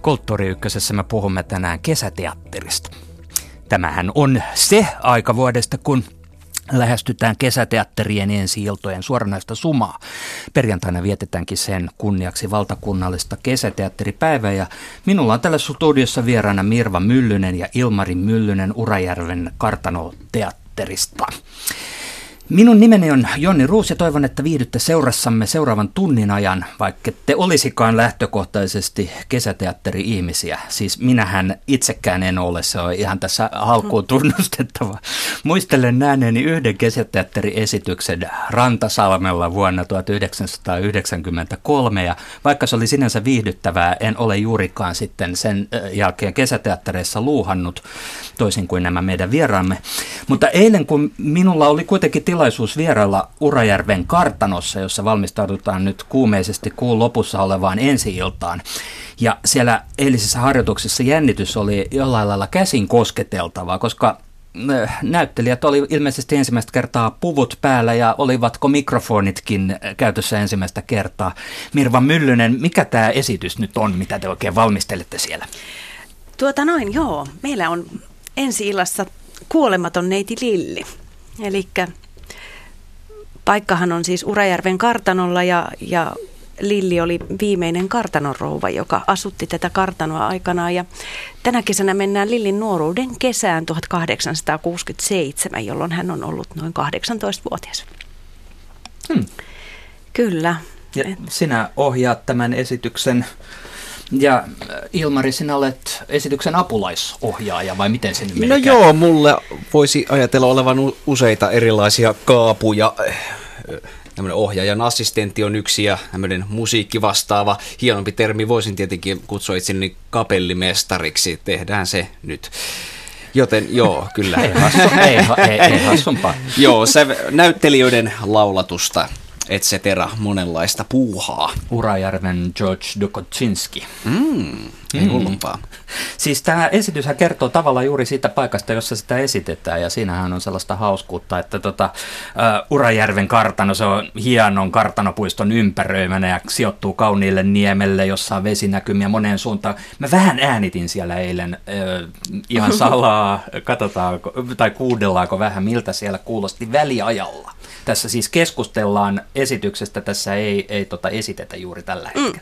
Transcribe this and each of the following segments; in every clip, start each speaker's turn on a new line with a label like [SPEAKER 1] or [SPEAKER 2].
[SPEAKER 1] Kulttuuri Ykkösessä me puhumme tänään kesäteatterista. Tämähän on se aika vuodesta, kun lähestytään kesäteatterien ensi-iltojen suoranaista sumaa. Perjantaina vietetäänkin sen kunniaksi valtakunnallista kesäteatteripäivää ja minulla on tällä studiossa vieraana Mirva Myllynen ja Ilmari Myllynen Urajärven kartanoteatterista. Minun nimeni on Jonni Ruus ja toivon, että viihdytte seurassamme seuraavan tunnin ajan, vaikka te olisikaan lähtökohtaisesti kesäteatteri-ihmisiä. Siis minähän itsekään en ole, se on ihan tässä halkuun tunnustettava. Muistelen nähneeni yhden kesäteatteriesityksen Rantasalmella vuonna 1993 ja vaikka se oli sinänsä viihdyttävää, en ole juurikaan sitten sen jälkeen kesäteattereissa luuhannut, toisin kuin nämä meidän vieraamme. Mutta eilen, kun minulla oli kuitenkin tilaisuus vierailla Urajärven kartanossa, jossa valmistaudutaan nyt kuumeisesti kuun lopussa olevaan ensi-iltaan. Ja siellä eilisessä harjoituksessa jännitys oli jollain lailla käsin kosketeltavaa, koska näyttelijät oli ilmeisesti ensimmäistä kertaa puvut päällä ja olivatko mikrofonitkin käytössä ensimmäistä kertaa. Mirva Myllynen, mikä tämä esitys nyt on, mitä te oikein valmistelette siellä?
[SPEAKER 2] Joo. Meillä on ensi-illassa Kuolematon neiti Lilli. Elikkä paikkahan on siis Urajärven kartanolla ja Lilli oli viimeinen kartanonrouva, joka asutti tätä kartanoa aikanaan. Ja tänä kesänä mennään Lillin nuoruuden kesään 1867, jolloin hän on ollut noin 18-vuotias. Kyllä.
[SPEAKER 1] Ja sinä ohjaat tämän esityksen. Ja Ilmari, sinä olet esityksen apulaisohjaaja, vai miten se nyt menee?
[SPEAKER 3] No joo, mulle voisi ajatella olevan useita erilaisia kaapuja. Tämmöinen ohjaajan assistentti on yksi ja tämmöinen musiikkivastaava. Hienompi termi voisin tietenkin kutsua itseni kapellimestariksi. Tehdään se nyt. Joten joo, kyllä.
[SPEAKER 1] Ei hassumpaa.
[SPEAKER 3] Joo, näyttelijöiden laulatusta, et cetera, monenlaista puuhaa.
[SPEAKER 1] Urajärven George Dukotsinski.
[SPEAKER 3] Ei hullumpaa.
[SPEAKER 1] Siis tämä esityshän kertoo tavallaan juuri siitä paikasta, jossa sitä esitetään, ja siinähän on sellaista hauskuutta, että Urajärven kartano, se on hienon kartanopuiston ympäröimänä ja sijoittuu kauniille niemelle, jossa on vesinäkymiä moneen suuntaan. Mä vähän äänitin siellä eilen ihan salaa, katsotaanko tai kuudellaanko vähän, miltä siellä kuulosti väliajalla. Tässä siis keskustellaan esityksestä, tässä ei esitetä juuri tällä hetkellä.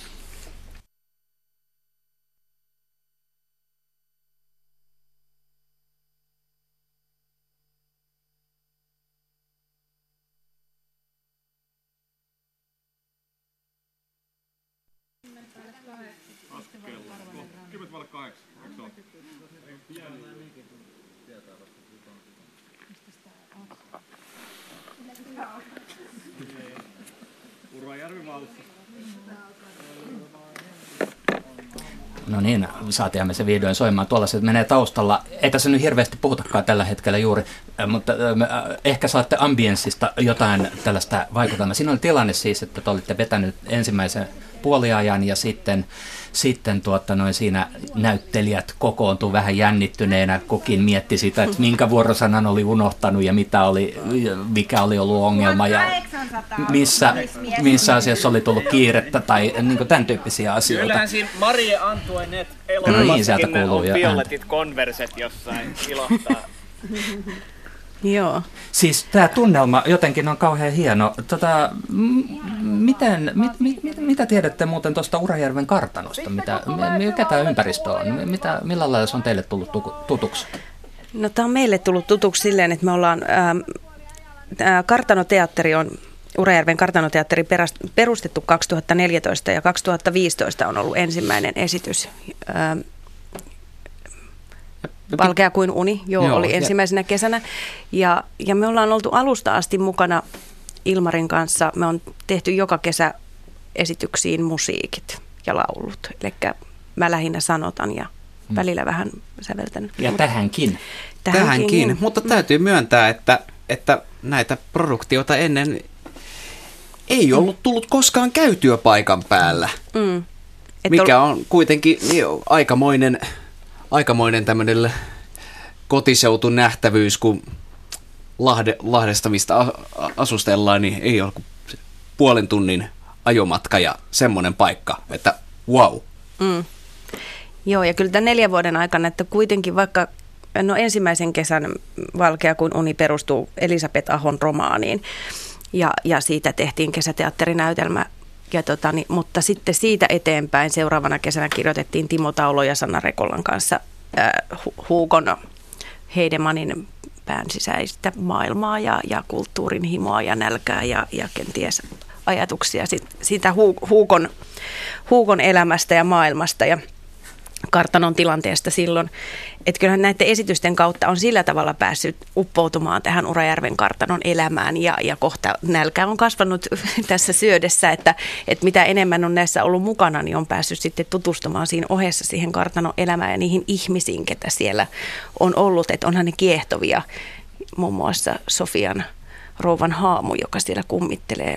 [SPEAKER 1] No niin, saatiinhan se vihdoin soimaan. Tuolla se menee taustalla. Ei tässä nyt hirveästi puhutakaan tällä hetkellä juuri, mutta ehkä saatte ambienssista jotain tällaista vaikutelmaa. Siinä oli tilanne siis, että te olitte vetänyt ensimmäisen puoliajan ja sitten siinä näyttelijät kokoontu vähän jännittyneenä, kukin mietti sitä, että minkä vuorosanan oli unohtanut ja mikä oli ollut ongelma ja missä asiassa oli tullut kiirettä tai niin tämän tyyppisiä asioita.
[SPEAKER 4] Kyllähän siinä Marie Antoinette elokuvassakin on violetit konverset jossain ilottaa.
[SPEAKER 2] Joo.
[SPEAKER 1] Siis tämä tunnelma jotenkin on kauhean hieno. Mitä tiedätte muuten tuosta Urajärven kartanosta? Mikä tämä ympäristö on? Millä lailla se on teille tullut tutuksi?
[SPEAKER 2] No tämä on meille tullut tutuksi silleen, että me ollaan, kartanoteatteri on, Urajärven kartanoteatteri perustettu 2014 ja 2015 on ollut ensimmäinen esitys. Valkea kuin uni, oli ensimmäisenä kesänä. Ja me ollaan oltu alusta asti mukana Ilmarin kanssa. Me on tehty joka kesä esityksiin musiikit ja laulut. Eli mä lähinnä sanotan ja välillä vähän säveltänyt.
[SPEAKER 1] Ja tähänkin.
[SPEAKER 3] Tähänkin. Mutta täytyy myöntää, että näitä produktioita ennen ei ollut tullut koskaan käytyä paikan päällä. Mikä on kuitenkin aikamoinen tämmöinen kotiseutun nähtävyys, kun Lahdesta, mistä asustellaan, niin ei ole kuin puolen tunnin ajomatka ja semmoinen paikka, että wow.
[SPEAKER 2] Joo, ja kyllä tämän 4 vuoden aikana, että kuitenkin vaikka ensimmäisen kesän Valkea kuin uni perustuu Elisabeth Ahon romaaniin, ja siitä tehtiin kesäteatterinäytelmä. Mutta sitten siitä eteenpäin seuraavana kesänä kirjoitettiin Timo Taulo ja Sanna Rekolan kanssa Hugon Heidemanin pään sisäistä maailmaa ja kulttuurin himoa ja nälkää ja kenties ajatuksia siitä Hugon elämästä ja maailmasta ja kartanon tilanteesta silloin. Että kyllähän näiden esitysten kautta on sillä tavalla päässyt uppoutumaan tähän Urajärven kartanon elämään ja kohta nälkä on kasvanut tässä syödessä, että mitä enemmän on näissä ollut mukana, niin on päässyt sitten tutustumaan siinä ohessa siihen kartanon elämään ja niihin ihmisiin, ketä siellä on ollut. Että onhan ne kiehtovia, muun muassa Sofian rouvan haamu, joka siellä kummittelee.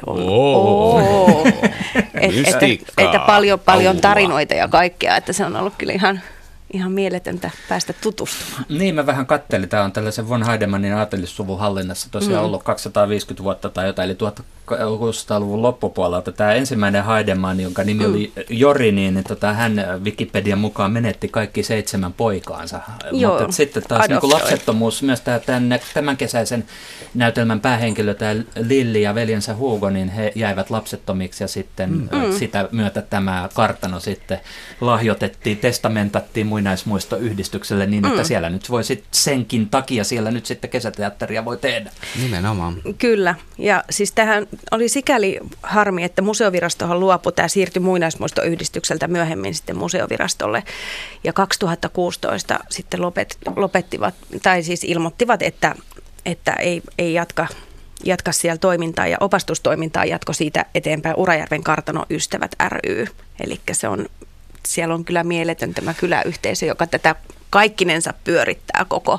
[SPEAKER 2] Että paljon tarinoita ja kaikkea, että se on ollut kyllä ihan mieletöntä päästä tutustumaan.
[SPEAKER 1] Niin, mä vähän kattelin. Tämä on tällaisen von Heidemanin aatelissuvun hallinnassa tosiaan ollut 250 vuotta tai jotain, eli 1600-luvun loppupuolelta. Tämä ensimmäinen Heidemann, jonka nimi oli Jori, niin hän Wikipedian mukaan menetti kaikki 7 poikaansa.
[SPEAKER 2] Joo,
[SPEAKER 1] mutta sitten taas niin lapsettomuus, myös tämän kesäisen näytelmän päähenkilö, tämä Lilli ja veljensä Hugo, niin he jäivät lapsettomiksi ja sitten sitä myötä tämä kartano sitten lahjoitettiin, testamentattiin muinaismuistoyhdistykselle niin, että siellä nyt voi sitten senkin takia siellä nyt sitten kesäteatteria voi tehdä.
[SPEAKER 3] Nimenomaan.
[SPEAKER 2] Kyllä, ja siis tähän oli sikäli harmi, että museovirastohan luopui, tämä siirtyi muinaismuistoyhdistykseltä myöhemmin sitten museovirastolle ja 2016 sitten lopettivat, tai siis ilmoittivat, että ei jatka siellä toimintaa ja opastustoimintaa jatko siitä eteenpäin Urajärven kartano Ystävät ry, eli siellä on kyllä mieletön tämä kyläyhteisö, joka tätä kaikkinensa pyörittää koko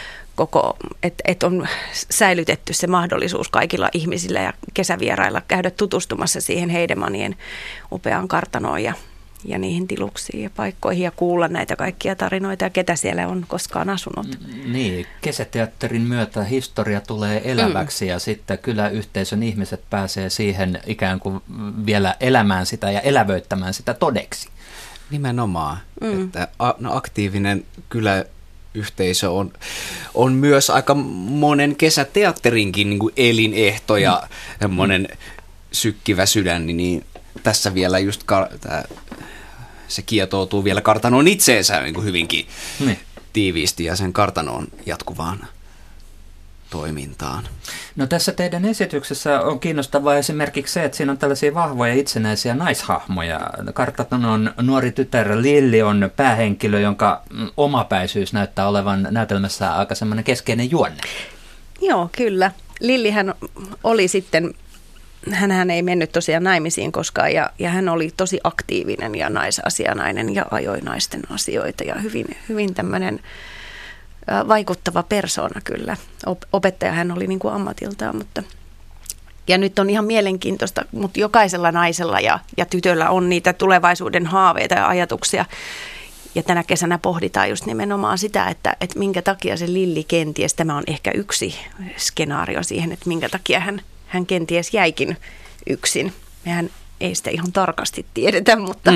[SPEAKER 2] että on säilytetty se mahdollisuus kaikilla ihmisillä ja kesävierailla käydä tutustumassa siihen Heidemanien upeaan kartanoon ja niihin tiluksiin ja paikkoihin ja kuulla näitä kaikkia tarinoita ja ketä siellä on koskaan asunut.
[SPEAKER 1] Niin, kesäteatterin myötä historia tulee eläväksi ja sitten kyläyhteisön ihmiset pääsee siihen ikään kuin vielä elämään sitä ja elävöittämään sitä todeksi.
[SPEAKER 3] Nimenomaan, että aktiivinen kyläyhteisö on myös aika monen kesäteatterinkin niin kuin elinehto ja monen sykkivä sydän, niin tässä vielä just se kietoutuu vielä kartanoon itseensä niin kuin hyvinkin tiiviisti ja sen kartanoon jatkuvaan toimintaan.
[SPEAKER 1] No tässä teidän esityksessä on kiinnostavaa esimerkiksi se, että siinä on tällaisia vahvoja itsenäisiä naishahmoja. Kartanon nuori tytär Lilli on päähenkilö, jonka omapäisyys näyttää olevan näytelmässä aika semmoinen keskeinen juonne.
[SPEAKER 2] Joo, kyllä. Lillihän oli sitten, hänhän ei mennyt tosiaan naimisiin koskaan ja hän oli tosi aktiivinen ja naisasianainen ja ajoi naisten asioita ja hyvin tämmöinen vaikuttava persoona kyllä. Opettaja hän oli niin kuin ammatiltaan, ja nyt on ihan mielenkiintoista, mutta jokaisella naisella ja tytöllä on niitä tulevaisuuden haaveita ja ajatuksia. Ja tänä kesänä pohditaan just nimenomaan sitä, että minkä takia se Lilli kenties, tämä on ehkä yksi skenaario siihen, että minkä takia hän kenties jäikin yksin. Mehän ei sitä ihan tarkasti tiedetä, mutta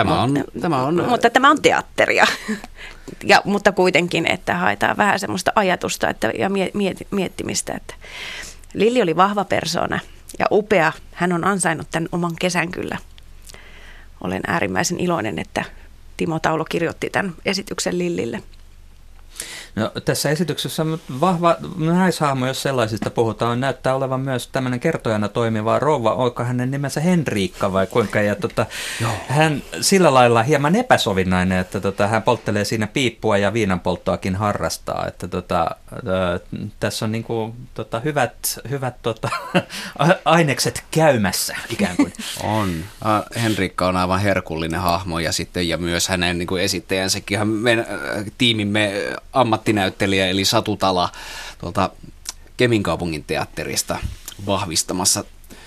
[SPEAKER 2] tämä on teatteria. Mutta kuitenkin, että haetaan vähän semmoista ajatusta ja miettimistä, että Lilli oli vahva persoona ja upea. Hän on ansainnut tämän oman kesän kyllä. Olen äärimmäisen iloinen, että Timo Taulo kirjoitti tämän esityksen Lillille.
[SPEAKER 1] No, tässä esityksessä vahva naishahmo, jos sellaisista puhutaan, näyttää olevan myös tämmöinen kertojana toimiva rouva. Oiko hänen nimensä Henriikka vai kuinka? Ja hän sillä lailla hieman epäsovinnainen, että hän polttelee siinä piippua ja viinanpolttoakin harrastaa. Että tässä on niinku, hyvät ainekset käymässä ikään kuin.
[SPEAKER 3] On. Henriikka on aivan herkullinen hahmo ja myös hänen niin kuin esittäjänsäkin, tiimimme ammattinäyttelijä eli Satu Tala tuolta Kemin kaupungin teatterista vahvistamassa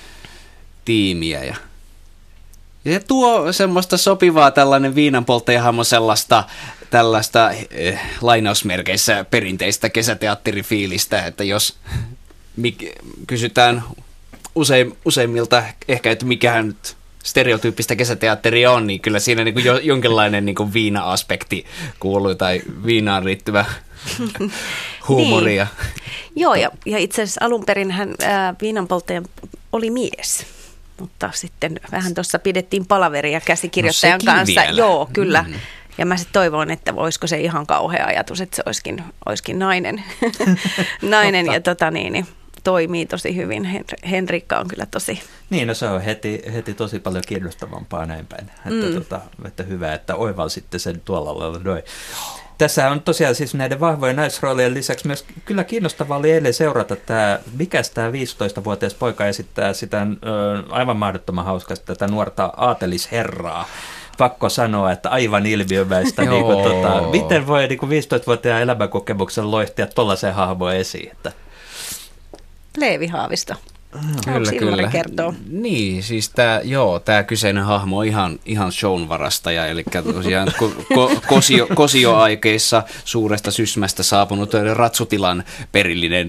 [SPEAKER 3] tiimiä. Ja se tuo semmoista sopivaa tällainen viinanpolttajahahmo tällaista lainausmerkeissä perinteistä kesäteatterifiilistä, että jos kysytään useimmilta ehkä, että mikähän nyt stereotyyppistä kesäteatteria on, niin kyllä siinä niin kuin jonkinlainen niin kuin viina-aspekti kuuluu tai viinaan liittyvä huumoria.
[SPEAKER 2] Niin. Joo, ja itse asiassa alun perin hän viinanpolttaja oli mies, mutta sitten vähän tuossa pidettiin palaveria käsikirjoittajan kanssa.
[SPEAKER 3] Vielä.
[SPEAKER 2] Joo, kyllä. Ja mä sitten toivon, että voisiko se ihan kauhea ajatus, että se olisikin nainen. nainen ja toimii tosi hyvin. Henrikka on kyllä tosi...
[SPEAKER 5] Niin, no se on heti tosi paljon kiinnostavampaa näin päin. Että hyvä, että oivalsitte sen tuolla lailla noin. Tässä on tosiaan siis näiden vahvojen naisroolien lisäksi myös kyllä kiinnostavaa oli eilen seurata mikä tämä 15-vuotias poika esittää sitä aivan mahdottoman hauskasta tätä nuorta aatelisherraa. Pakko sanoa, että aivan ilmiömäistä. Miten voi 15-vuotiaan elämänkokemuksen loihtia tuollaisen hahmoon esiin? Että...
[SPEAKER 2] Leevi Haavisto.
[SPEAKER 3] Kyllä.
[SPEAKER 2] Kertoo?
[SPEAKER 3] Niin, siis tämä kyseinen hahmo on ihan shown varastaja, eli tosiaan kosioaikeissa suuresta sysmästä saapunut Ratsutilan perillinen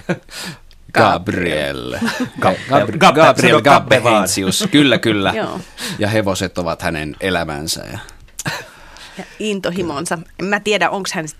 [SPEAKER 3] Gabriel Gabbehensius, kyllä. Ja hevoset ovat hänen elämänsä.
[SPEAKER 2] Ja intohimonsa. Mä tiedä, onko hän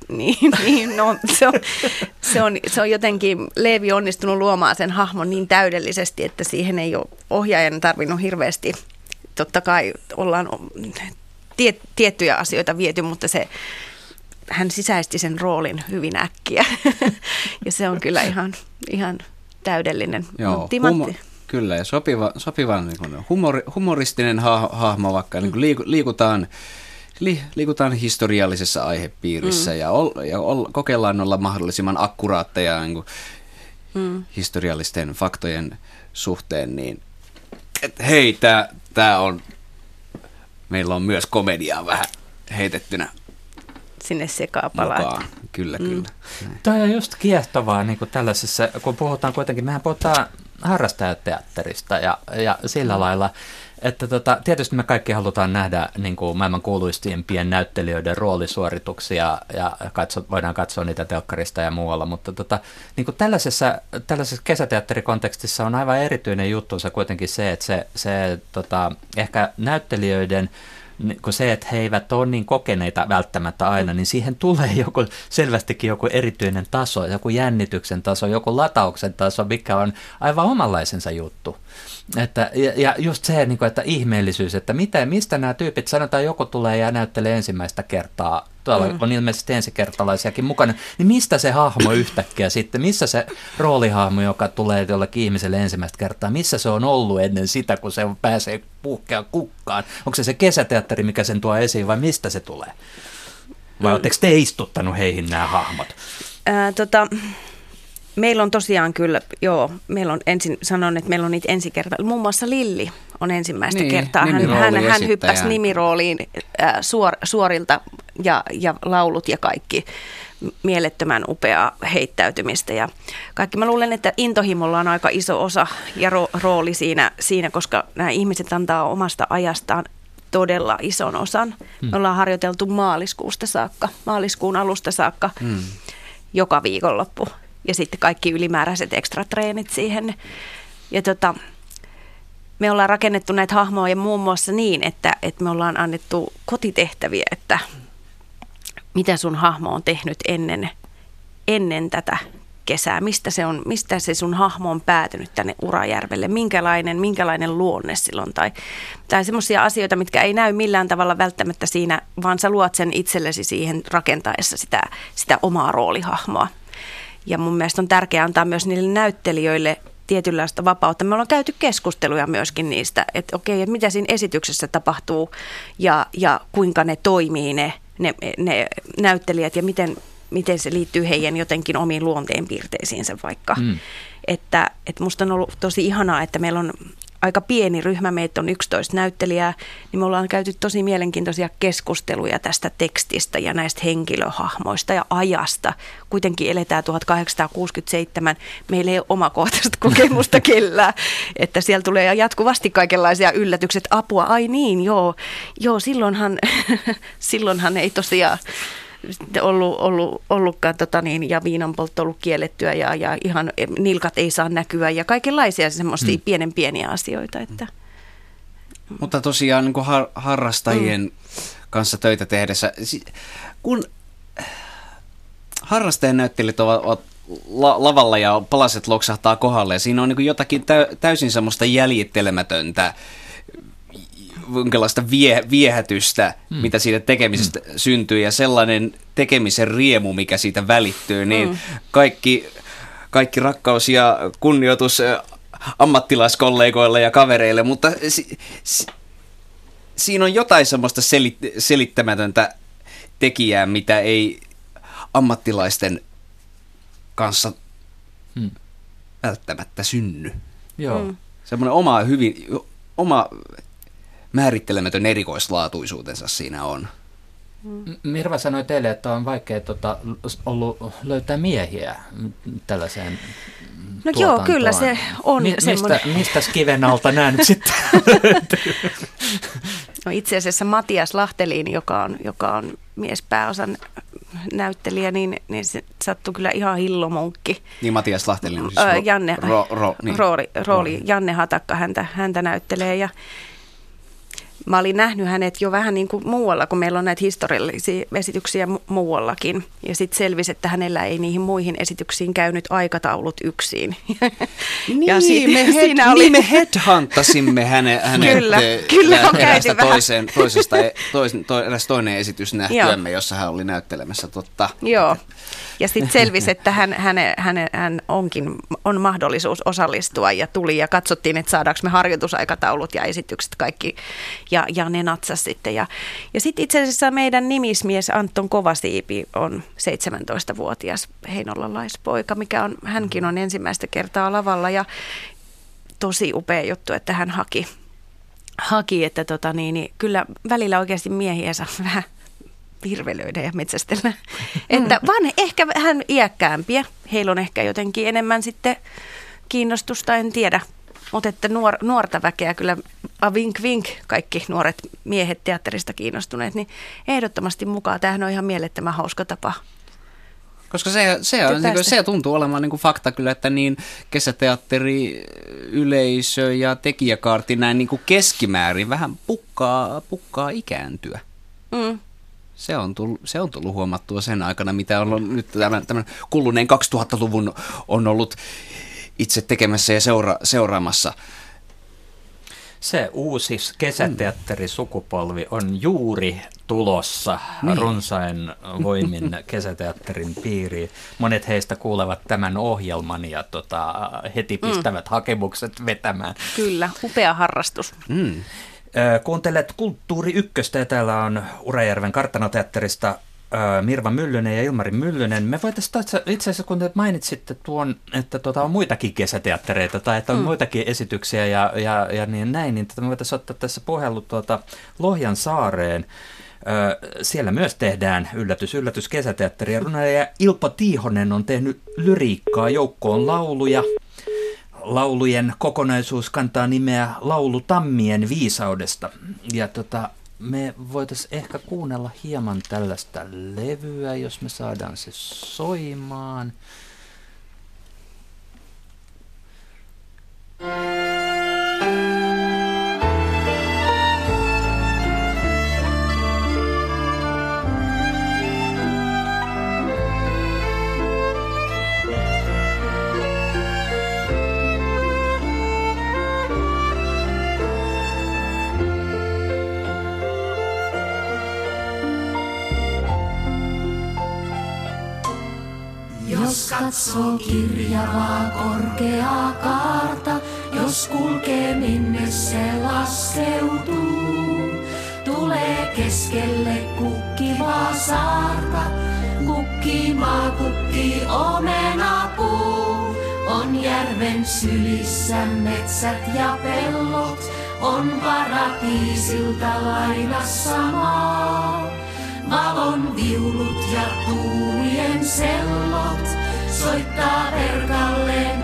[SPEAKER 2] se on jotenkin Leevi onnistunut luomaan sen hahmon niin täydellisesti, että siihen ei ole ohjaajan tarvinnut hirveästi. Totta kai ollaan tiettyjä asioita viety, mutta hän sisäisti sen roolin hyvin äkkiä. Ja se on kyllä ihan täydellinen.
[SPEAKER 3] Joo, kyllä, ja sopivan niin humoristinen hahmo, vaikka niin liikutaan historiallisessa aihepiirissä ja kokeillaan olla mahdollisimman akkuraatteja niin historiallisten faktojen suhteen, niin hei, meillä on myös komediaa vähän heitettynä
[SPEAKER 2] sinne sekapalaat.
[SPEAKER 3] Kyllä.
[SPEAKER 5] Toi on just kiehtovaa niin kuin tällaisessa, kun puhutaan kuitenkin, mehän puhutaan harrastajateatterista ja sillä lailla, että tietysti me kaikki halutaan nähdä niin kuin maailman kuuluisimpien näyttelijöiden roolisuorituksia ja voidaan katsoa niitä telkkarista ja muualla, mutta niin kuin tällaisessa kesäteatterikontekstissa on aivan erityinen juttuunsa kuitenkin se, että se ehkä näyttelijöiden kun se, että he eivät ole niin kokeneita välttämättä aina, niin siihen tulee selvästikin joku erityinen taso, joku jännityksen taso, joku latauksen taso, mikä on aivan omanlaisensa juttu. Ja just se, että ihmeellisyys, että mistä nämä tyypit, sanotaan joku tulee ja näyttelee ensimmäistä kertaa, tuolla on ilmeisesti ensikertalaisiakin mukana, niin mistä se hahmo yhtäkkiä sitten, missä se roolihahmo, joka tulee jollekin ihmiselle ensimmäistä kertaa, missä se on ollut ennen sitä, kun se pääsee puhkeaan kukkaan? Onko se kesäteatteri, mikä sen tuo esiin, vai mistä se tulee? Vai oletteko te istuttanut heihin nämä hahmot?
[SPEAKER 2] Meillä on tosiaan kyllä, meillä on sanon, että meillä on niitä ensikertaa. Muun muassa Lilli on ensimmäistä kertaa. Hän hyppäsi nimirooliin suorilta ja laulut ja kaikki mielettömän upeaa heittäytymistä. Ja kaikki mä luulen, että intohimolla on aika iso osa ja rooli siinä, koska nämä ihmiset antaa omasta ajastaan todella ison osan. Me ollaan harjoiteltu maaliskuun alusta saakka joka viikonloppu. Ja sitten kaikki ylimääräiset ekstratreenit siihen. Ja me ollaan rakennettu näitä hahmoja muun muassa niin, että me ollaan annettu kotitehtäviä, että mitä sun hahmo on tehnyt ennen tätä kesää. Mistä se sun hahmo on päätynyt tänne Urajärvelle? Minkälainen luonne silloin? Tai semmoisia asioita, mitkä ei näy millään tavalla välttämättä siinä, vaan sä luot sen itsellesi siihen rakentaessa sitä omaa roolihahmoa. Ja mun mielestä on tärkeää antaa myös niille näyttelijöille tietynlaista vapautta. Me ollaan käyty keskusteluja myöskin niistä, että okei, että mitä siinä esityksessä tapahtuu ja kuinka ne toimii ne näyttelijät ja miten se liittyy heidän jotenkin omiin luonteenpiirteisiinsä vaikka. Että musta on ollut tosi ihanaa, että meillä on aika pieni ryhmä, meitä on 11 näyttelijää, niin me ollaan käyty tosi mielenkiintoisia keskusteluja tästä tekstistä ja näistä henkilöhahmoista ja ajasta. Kuitenkin eletään 1867, meillä ei ole omakohtaista kokemusta kellään, että siellä tulee jatkuvasti kaikenlaisia yllätykset, apua, ai niin, joo silloinhan ei tosiaan ollutkaan ja viinanpoltto ollut kiellettyä ja ihan nilkat ei saa näkyä ja kaikenlaisia semmoisia pieniä asioita. Että.
[SPEAKER 3] Mutta tosiaan niin kuin harrastajien kanssa töitä tehdessä, kun harrastajien näyttelijät ovat lavalla ja palaset loksahtaa kohdalle, ja siinä on niin kuin jotakin täysin semmoista jäljittelemätöntä, jonkinlaista viehätystä, mitä siitä tekemisestä syntyy, ja sellainen tekemisen riemu, mikä siitä välittyy, niin kaikki rakkaus ja kunnioitus ammattilaiskollegoille ja kavereille, mutta siinä on jotain semmoista selittämätöntä tekijää, mitä ei ammattilaisten kanssa välttämättä synny.
[SPEAKER 5] Joo.
[SPEAKER 3] Semmoinen oma määrittelemätön erikoislaatuisuutensa siinä on.
[SPEAKER 5] Mirva sanoi teille, että on vaikea ollut löytää miehiä tällaiseen tuotantoon.
[SPEAKER 2] Joo, kyllä se on semmoinen.
[SPEAKER 5] Mistä kiven alta nämä nyt sitten löytyy?
[SPEAKER 2] No itse asiassa Matias Lahtelin, joka on miespääosan näyttelijä, niin se sattui kyllä ihan hillomunkki.
[SPEAKER 3] Niin Matias Lahtelin on siis
[SPEAKER 2] Janne, rooli. Janne Hatakka häntä näyttelee ja mä olin nähnyt hänet jo vähän niin kuin muualla, kun meillä on näitä historiallisia esityksiä muuallakin. Ja sitten selvisi, että hänellä ei niihin muihin esityksiin käynyt aikataulut ksiin.
[SPEAKER 3] Niin, me headhuntasimme hänet
[SPEAKER 2] kyllä on käyty
[SPEAKER 3] eräs toinen esitys nähtyämme, jossa hän oli näyttelemässä totta.
[SPEAKER 2] Joo. Ja sitten selvisi, että hän on mahdollisuus osallistua ja tuli ja katsottiin, että saadaanko me harjoitusaikataulut ja esitykset kaikki ja ne natsas sitten. Ja sitten itse asiassa meidän nimismies Anton Kovasiipi on 17-vuotias heinolalaispoika, hänkin on ensimmäistä kertaa lavalla ja tosi upea juttu, että hän haki että kyllä välillä oikeasti miehiä saa vähän virvelöidä ja metsästellä. Että vaan ehkä vähän iäkkäämpiä. Heillä on ehkä jotenkin enemmän sitten kiinnostusta, en tiedä. Mutta että nuorta väkeä kyllä, vink vink, kaikki nuoret miehet teatterista kiinnostuneet, niin ehdottomasti mukaan. Tämähän on ihan mielettömän hauska tapa.
[SPEAKER 3] Koska se tuntuu olemaan niin kuin fakta kyllä, että niin kesäteatteri, yleisö ja tekijäkaarti näin niin kuin keskimäärin vähän pukkaa ikääntyä. Se on tullut huomattua sen aikana, mitä on nyt tämän kuluneen 2000-luvun on ollut itse tekemässä ja seuraamassa.
[SPEAKER 5] Se uusi kesäteatterisukupolvi on juuri tulossa runsain voimin kesäteatterin piiriin. Monet heistä kuulevat tämän ohjelman ja heti pistävät hakemukset vetämään.
[SPEAKER 2] Kyllä, upea harrastus.
[SPEAKER 5] Kuuntelet Kulttuuri Ykköstä ja täällä on Urajärven Kartanoteatterista Mirva Myllynen ja Ilmari Myllynen. Me voitaisiin itse asiassa, kun te mainitsitte tuon, että on muitakin kesäteattereita tai että on muitakin esityksiä ja niin näin, niin me voitaisiin ottaa tässä puhelu Lohjan saareen. Siellä myös tehdään yllätys kesäteatteria. Runoilija Ilpo Tiihonen on tehnyt lyriikkaa joukkoon lauluja. Laulujen kokonaisuus kantaa nimeä Laulu tammien viisaudesta. Ja me voitaisiin ehkä kuunnella hieman tällaista levyä, jos me saadaan se soimaan.
[SPEAKER 6] Jos katsoo kirjavaa korkeaa kaarta, jos kulkee minne se laskeutuu, tulee keskelle kukkivaa saarta, kukkimaa kukkii omenapuu. On järven sylissä metsät ja pellot, on paratiisilta lainassa maa. Valon viulut ja tuulien sellot soittaa verkalleen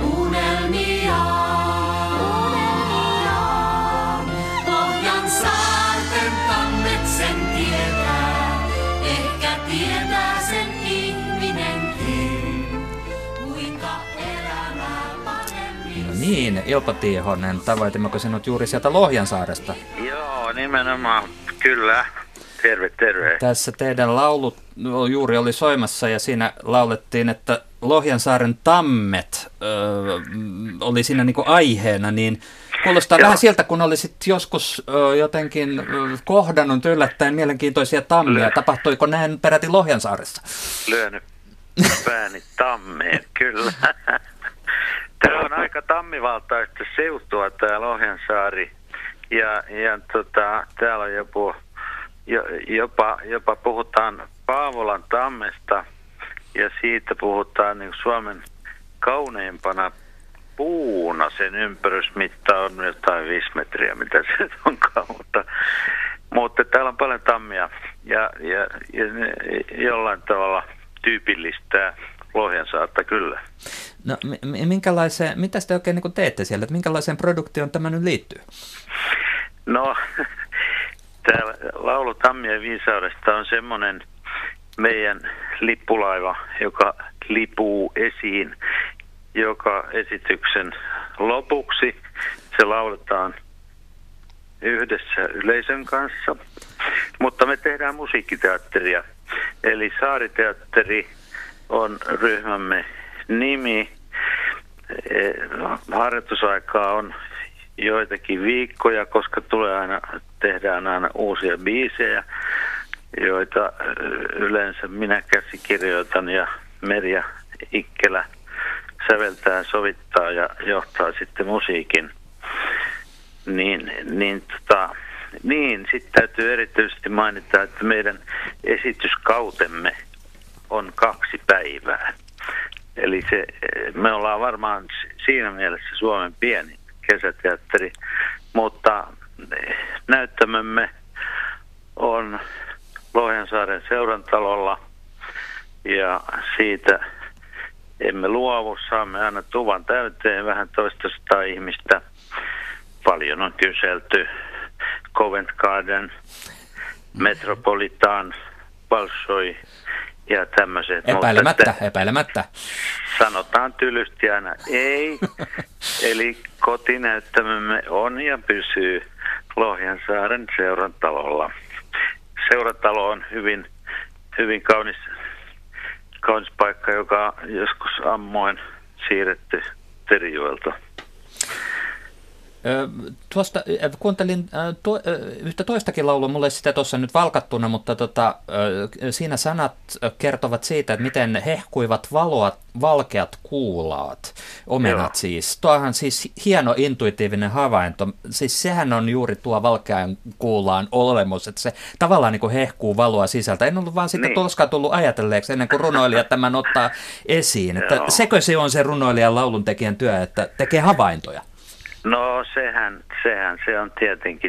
[SPEAKER 6] unelmiaan. Lohjan saarten tammet sen tietää, ehkä tietää sen ihminenkin, kuinka elämää paremmin
[SPEAKER 5] niin, Ilpo Tiihonen, tavoitimmeko sinut juuri sieltä Lohjansaaresta?
[SPEAKER 7] Joo, nimenomaan, kyllä. Terve, terve.
[SPEAKER 5] Tässä teidän laulu juuri oli soimassa ja siinä laulettiin, että Lohjansaaren tammet oli siinä niin kuin aiheena, niin kuulostaa vähän siltä, kun olisit joskus jotenkin kohdannut yllättäen mielenkiintoisia tammia. Tapahtuiko näin peräti Lohjansaaressa?
[SPEAKER 7] Lyönyt pääni tammeen, kyllä. Tämä on aika tammivaltaista seutua, tämä Lohjansaari. Ja täällä on jopa puhutaan Paavolan tammesta ja siitä puhutaan niin Suomen kauneimpana puuna. Sen ympärysmitta on jotain 5 metriä, mitä se onkaan, mutta täällä on paljon tammia ja jollain tavalla tyypillistää Lohjansaarta kyllä.
[SPEAKER 5] No mitä te oikein niin teette siellä, että minkälaiseen produktioon tämä nyt liittyy?
[SPEAKER 7] No, täällä laulu Tammien viisaudesta on semmoinen meidän lippulaiva, joka lipuu esiin joka esityksen lopuksi. Se lauletaan yhdessä yleisön kanssa, mutta me tehdään musiikkiteatteria. Eli Saariteatteri on ryhmämme nimi. Harjoitusaikaa on joitakin viikkoja, koska tehdään aina uusia biisejä, joita yleensä minä käsikirjoitan ja Merja Ikkelä säveltää, sovittaa ja johtaa sitten musiikin. Niin, sitten täytyy erityisesti mainita, että meidän esityskautemme on 2 päivää. Eli me ollaan varmaan siinä mielessä Suomen pienin kesäteatteri, mutta näyttämömme on Lohjansaaren seurantalolla ja siitä emme luovu, saamme aina tuvan täyteen vähän 200 ihmistä. Paljon on kyselty. Covent Garden, Metropolitan, Bolshoi ja tämmöiset.
[SPEAKER 5] Epäilemättä.
[SPEAKER 7] Sanotaan tylysti aina ei. Eli kotinäyttämömme on ja pysyy Lohjansaaren seurantalolla. Seurantalo on hyvin kaunis paikka, joka joskus ammoin siirretty Terijoelta.
[SPEAKER 5] Tuosta kuuntelin yhtä toistakin laulua, mulla ei sitä tuossa nyt valkattuna, mutta siinä sanat kertovat siitä, että miten hehkuivat valkeat kuulaat, omenat siis. Tuohan siis hieno intuitiivinen havainto, siis sehän on juuri tuo valkean kuulaan olemus, että se tavallaan niin kuin hehkuu valoa sisältä. En ollut vaan sitä koskaan tullut ajatelleeksi ennen kuin runoilija tämän ottaa esiin, että sekö se on se runoilijan lauluntekijän työ, että tekee havaintoja?
[SPEAKER 7] No sehän se on tietenkin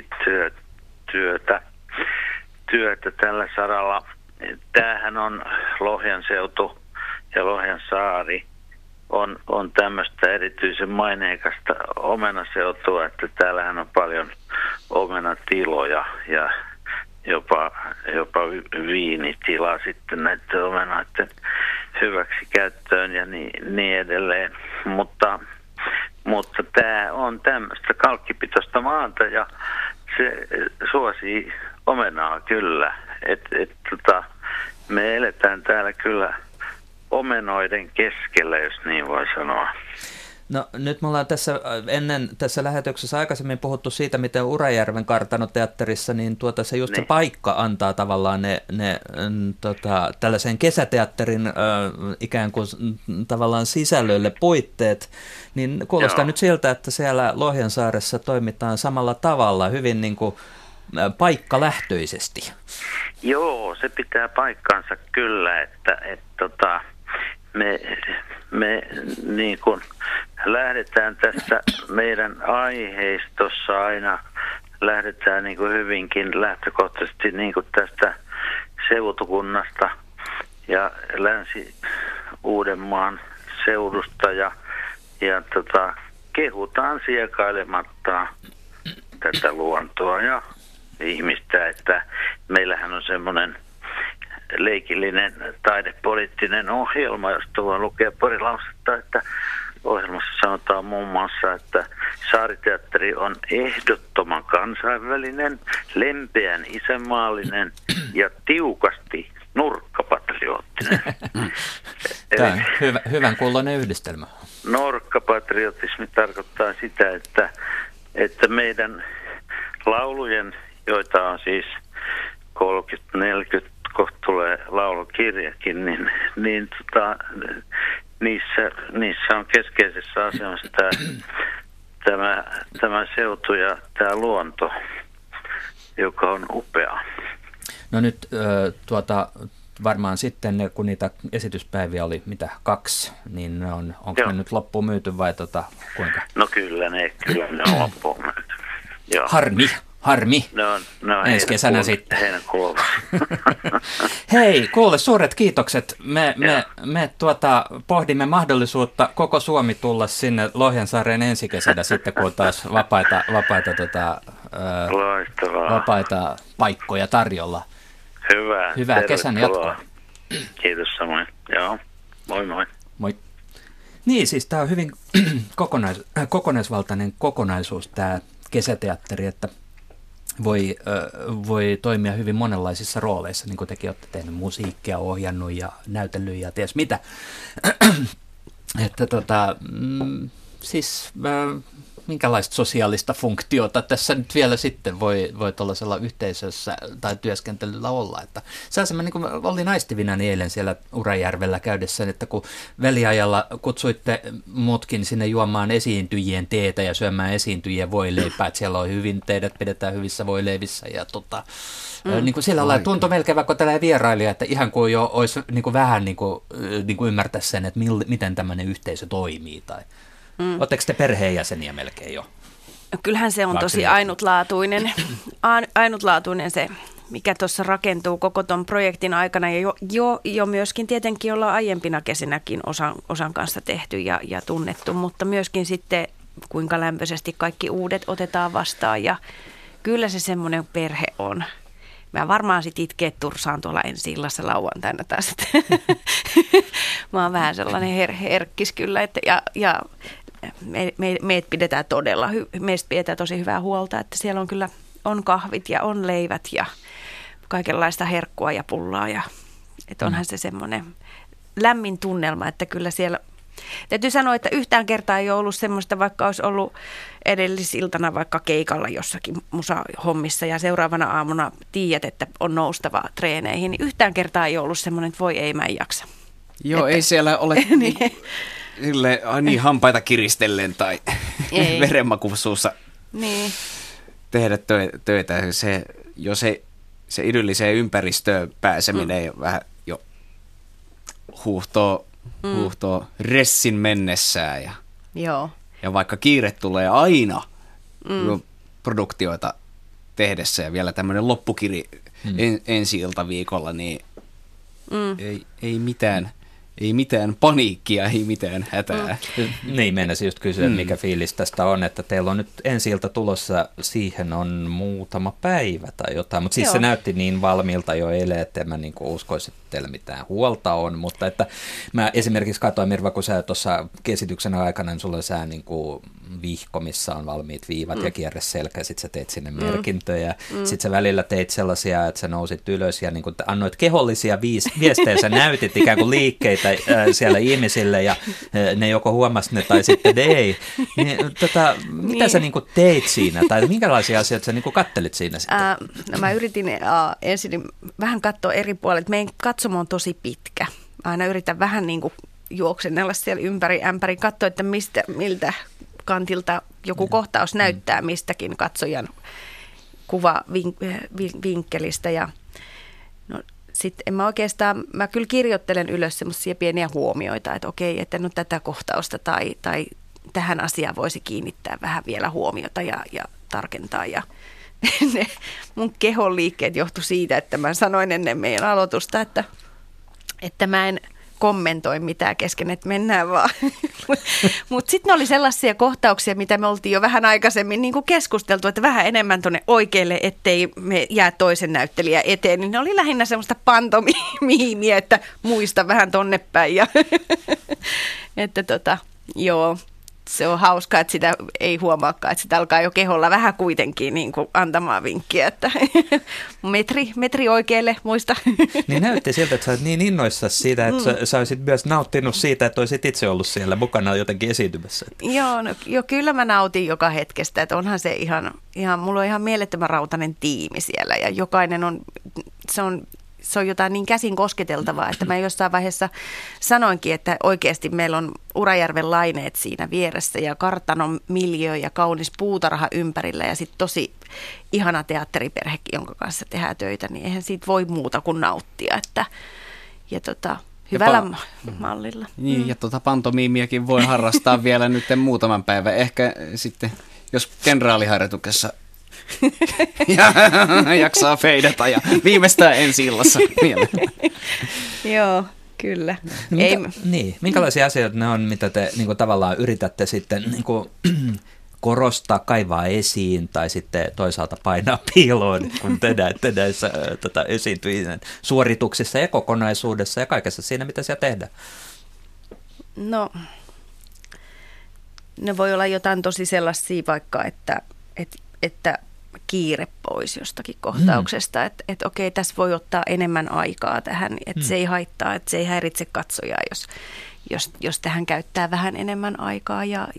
[SPEAKER 7] työtä tällä saralla. Tämähän on Lohjanseutu ja Lohjansaari on tämmöistä erityisen maineikasta omenaseutua, että täällähän on paljon omenatiloja ja jopa viinitila sitten näiden omenaiden hyväksi käyttöön ja niin edelleen, mutta tämä on tämmöistä kalkkipitoista maata ja se suosii omenaa kyllä. Me eletään täällä kyllä omenoiden keskellä, jos niin voi sanoa.
[SPEAKER 5] No nyt me ollaan tässä lähetyksessä aikaisemmin puhuttu siitä, miten Urajärven kartanoteatterissa, niin se paikka antaa tavallaan tällaisen kesäteatterin ikään kuin tavallaan sisällölle puitteet, niin kuulostaa nyt siltä, että siellä Lohjansaaressa toimitaan samalla tavalla, hyvin niin kuin paikkalähtöisesti.
[SPEAKER 7] Joo, se pitää paikkansa kyllä, että me niin kuin lähdetään tässä meidän aiheistossa aina, lähdetään niin kuin hyvinkin lähtökohtaisesti niin kuin tästä seutukunnasta ja Länsi-Uudenmaan seudusta ja kehutaan siekailematta tätä luontoa ja ihmistä, että meillähän on semmoinen leikillinen taidepoliittinen ohjelma, josta voi lukea pari lausetta, että ohjelmassa sanotaan muun muassa, että Saariteatteri on ehdottoman kansainvälinen, lempeän isänmaallinen ja tiukasti nurkkapatriottinen.
[SPEAKER 5] Tämä on hyvän kuuloinen yhdistelmä.
[SPEAKER 7] Nurkkapatriotismi tarkoittaa sitä, että meidän laulujen, joita on siis 30-40, kohta tulee laulukirjakin, niissä on keskeisessä asemassa tämä seutu ja tämä luonto, joka on upea.
[SPEAKER 5] No nyt varmaan sitten, kun niitä esityspäiviä oli 2, niin onko ne nyt loppuun myyty vai kuinka?
[SPEAKER 7] No kyllä ne on loppuun myyty. Joo.
[SPEAKER 5] Harmi.
[SPEAKER 7] No,
[SPEAKER 5] ensi kesänä sitten.
[SPEAKER 7] Heinäkuulla.
[SPEAKER 5] Hei, kuule, suuret kiitokset. Me pohdimme mahdollisuutta koko Suomi tulla sinne Lohjansaareen ensi kesänä sitten, kun on taas vapaita paikkoja tarjolla. Hyvää kesän jatkoa.
[SPEAKER 7] Kiitos samoin. Joo, moi moi.
[SPEAKER 5] Moi. Niin, siis tämä on hyvin kokonaisvaltainen kokonaisuus tämä kesäteatteri, että voi toimia hyvin monenlaisissa rooleissa, niin kuin tekin olette tehnyt musiikkia, ohjannut ja näytellyt ja ties mitä. Että minkälaista sosiaalista funktiota tässä nyt vielä sitten voi tuollaisella yhteisössä tai työskentelyllä olla. Että se on semmoinen, niin kuin olin aistivinani eilen siellä Urajärvellä käydessä, että kun väliajalla kutsuitte muutkin sinne juomaan esiintyjien teetä ja syömään esiintyjien voileipää, että siellä on hyvin, teidät pidetään hyvissä voileivissä ja niin kuin sillä lailla tuntui melkein vaikka tällainen vierailija, että ihan kuin jo olisi niin kuin vähän niin kuin ymmärtää sen, että miten tämmöinen yhteisö toimii tai oletteko te perheenjäseniä melkein jo?
[SPEAKER 2] Kyllähän se on tosi ainutlaatuinen se, mikä tuossa rakentuu koko ton projektin aikana. Ja jo myöskin tietenkin ollaan aiempina kesinäkin osan kanssa tehty ja tunnettu, mutta myöskin sitten kuinka lämpöisesti kaikki uudet otetaan vastaan. Ja kyllä se semmoinen perhe on. Mä varmaan sit itkeä tursaan tuolla ensi-illassa lauantaina taas. Mä oon vähän sellainen herkkis kyllä, että ja meitä pidetään tosi hyvää huolta, että siellä on kyllä kahvit ja on leivät ja kaikenlaista herkkua ja pullaa. Ja, että onhan se semmoinen lämmin tunnelma, että kyllä siellä, täytyy sanoa, että yhtään kertaa ei ole ollut semmoista, vaikka olisi ollut edellisiltana vaikka keikalla jossakin musahommissa ja seuraavana aamuna tiedät, että on noustava treeneihin, niin yhtään kertaa ei ole ollut semmoinen, että voi ei mä en jaksa.
[SPEAKER 3] Joo, ei siellä ole niin hampaita kiristellen tai verenmakuisuussa tehdä töitä. Se idylliseen ympäristöön pääseminen vähän jo huuhtoo ressin mennessään. Ja vaikka kiire tulee aina produktioita tehdessä ja vielä tämmöinen loppukiri ensi-iltaviikolla, niin ei mitään paniikkia, ei mitään hätää.
[SPEAKER 5] Niin, meinasin just kysyä, mikä fiilis tästä on, että teillä on nyt ensi-ilta tulossa, siihen on muutama päivä tai jotain, mutta siis se näytti niin valmiilta jo eilen, että en mä niinku uskoisi, että teillä mitään huolta on, mutta että mä esimerkiksi katsoin, Mirva, kun sä tuossa esityksen aikana, niin sulla on sää niinku vihko, missä on valmiit viivat ja kierreselkä, sit sä teet sinne merkintöjä, sit sä välillä teit sellaisia, että sä nousit ylös ja niinku annoit kehollisia viestejä, sä näytit ikään kuin liikkeitä siellä ihmisille ja ne joko huomasi ne tai sitten ei. Niin, mitä sä niinku teit siinä tai minkälaisia asioita sä niinku kattelit siinä sitten?
[SPEAKER 2] No mä yritin ensin vähän katsoa eri puolet. Meidän katsomo on tosi pitkä. Mä aina yritän vähän niinku juoksennella siellä ympäri ämpäri, katsoa, että miltä kantilta joku kohtaus näyttää mistäkin katsojan kuvavinkkelistä ja sitten mä kyllä kirjoittelen ylös semmoisia pieniä huomioita, että okei, että no tätä kohtausta tai tähän asiaan voisi kiinnittää vähän vielä huomiota ja tarkentaa. Ja mun kehon liikkeet johtu siitä, että mä sanoin ennen meidän aloitusta, että mä en kommentoi mitään kesken, että mennään vaan. Mutta sitten ne oli sellaisia kohtauksia, mitä me oltiin jo vähän aikaisemmin niin kuin keskusteltu, että vähän enemmän tuonne oikealle, ettei me jää toisen näyttelijän eteen. Niin ne oli lähinnä semmoista pantomiimiä, että muista vähän tonne päin. Ja että Joo, se on hauskaa, että sitä ei huomaakaan, että sitä alkaa jo keholla vähän kuitenkin niin kuin antamaan vinkkiä, että metri oikealle, muista.
[SPEAKER 5] Niin näytti siltä, että sä olet niin innoissasi siitä, että sä olisit myös nauttinut siitä, että olisit itse ollut siellä mukana jotenkin esiintymässä.
[SPEAKER 2] Joo, kyllä mä nautin joka hetkestä, että onhan se ihan mulla on ihan mielettömän rautainen tiimi siellä ja jokainen se on jotain niin käsin kosketeltavaa, että mä jossain vaiheessa sanoinkin, että oikeasti meillä on Urajärven laineet siinä vieressä ja kartanon miljö ja kaunis puutarha ympärillä ja sitten tosi ihana teatteriperhekin, jonka kanssa tehdään töitä, niin eihän siitä voi muuta kuin nauttia. Hyvällä mallilla.
[SPEAKER 3] Niin, ja pantomiimiakin voi harrastaa vielä nyt muutaman päivän. Ehkä sitten, jos kenraaliharjoituksessa ja jaksaa feidata ja viimeistään ensi illassa vielä.
[SPEAKER 2] Joo, kyllä.
[SPEAKER 5] Minkälaisia asioita ne on, mitä te niin kuin, tavallaan yritätte sitten niin kuin, korostaa, kaivaa esiin tai sitten toisaalta painaa piiloon, kun tehdään esiintyjien suorituksissa ja kokonaisuudessa ja kaikessa siinä, mitä siellä tehdään?
[SPEAKER 2] No, ne voi olla jotain tosi sellaisia vaikka, että kiire pois jostakin kohtauksesta, että okei, tässä voi ottaa enemmän aikaa tähän, että se ei haittaa, että se ei häiritse katsojaa, jos tähän käyttää vähän enemmän aikaa ja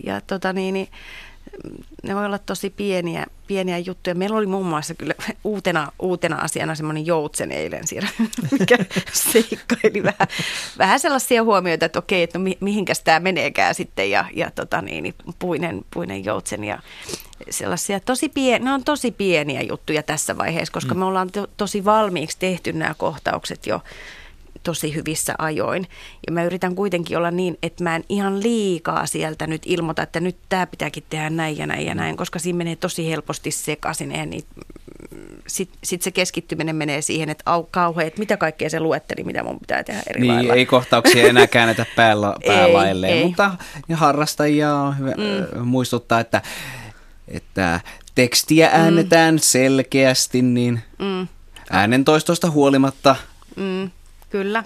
[SPEAKER 2] ne voi olla tosi pieniä juttuja. Meillä oli muun muassa kyllä uutena asiana semmoinen joutsen eilen siellä, mikä seikkaili vähän sellaisia huomioita, että okei, että mihinkäs tämä meneekään sitten ja puinen joutsen ja sellaisia ne on tosi pieniä juttuja tässä vaiheessa, koska me ollaan tosi valmiiksi tehty nämä kohtaukset jo tosi hyvissä ajoin. Ja mä yritän kuitenkin olla niin, että mä en ihan liikaa sieltä nyt ilmoita, että nyt tämä pitääkin tehdä näin ja näin ja näin, koska siinä menee tosi helposti sekaisin. Sitten se keskittyminen menee siihen, että kauhean, että mitä kaikkea se luetteli, mitä mun pitää tehdä eri lailla.
[SPEAKER 3] Niin, ei kohtauksia enää käännetä päälailleen, mutta harrastajia on hyvä muistuttaa, että tekstiä äännetään selkeästi, niin äänentoistosta huolimatta.
[SPEAKER 2] Kyllä.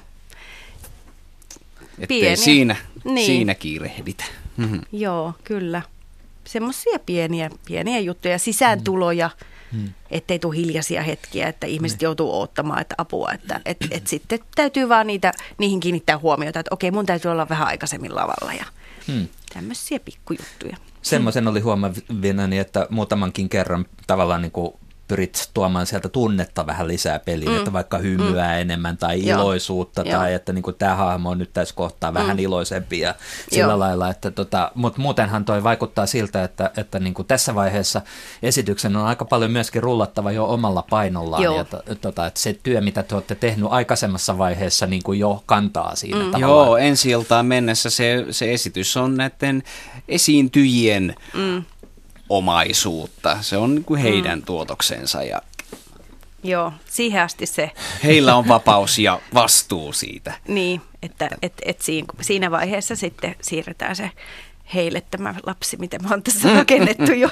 [SPEAKER 3] Ettei siinä kiirehditä.
[SPEAKER 2] Joo, kyllä. Semmoisia pieniä juttuja, sisääntuloja, ettei tule hiljaisia hetkiä, että ihmiset joutuu odottamaan, että apua. Että sitten täytyy vaan niihin kiinnittää huomiota, että okei, mun täytyy olla vähän aikaisemmin lavalla ja tämmöisiä pikkujuttuja.
[SPEAKER 5] Semmoisen oli huomavinani, että muutamankin kerran tavallaan niin kuin pyrit tuomaan sieltä tunnetta vähän lisää peliin, että vaikka hymyä enemmän tai iloisuutta tai että niin kuin tämä hahmo on nyt tässä kohtaa vähän iloisempi ja sillä lailla, että mutta muutenhan toi vaikuttaa siltä, että niin kuin tässä vaiheessa esityksen on aika paljon myöskin rullattava jo omalla painollaan ja että se työ, mitä te olette tehnyt aikaisemmassa vaiheessa niin kuin jo kantaa siinä tavallaan.
[SPEAKER 3] Joo, ensi iltaan mennessä se esitys on näiden esiintyjien omaisuutta. Se on niin kuin heidän tuotoksensa.
[SPEAKER 2] Joo, siihen asti se.
[SPEAKER 3] Heillä on vapaus ja vastuu siitä.
[SPEAKER 2] Niin, että siinä vaiheessa sitten siirretään se heille tämä lapsi, mitä me on tässä rakennettu jo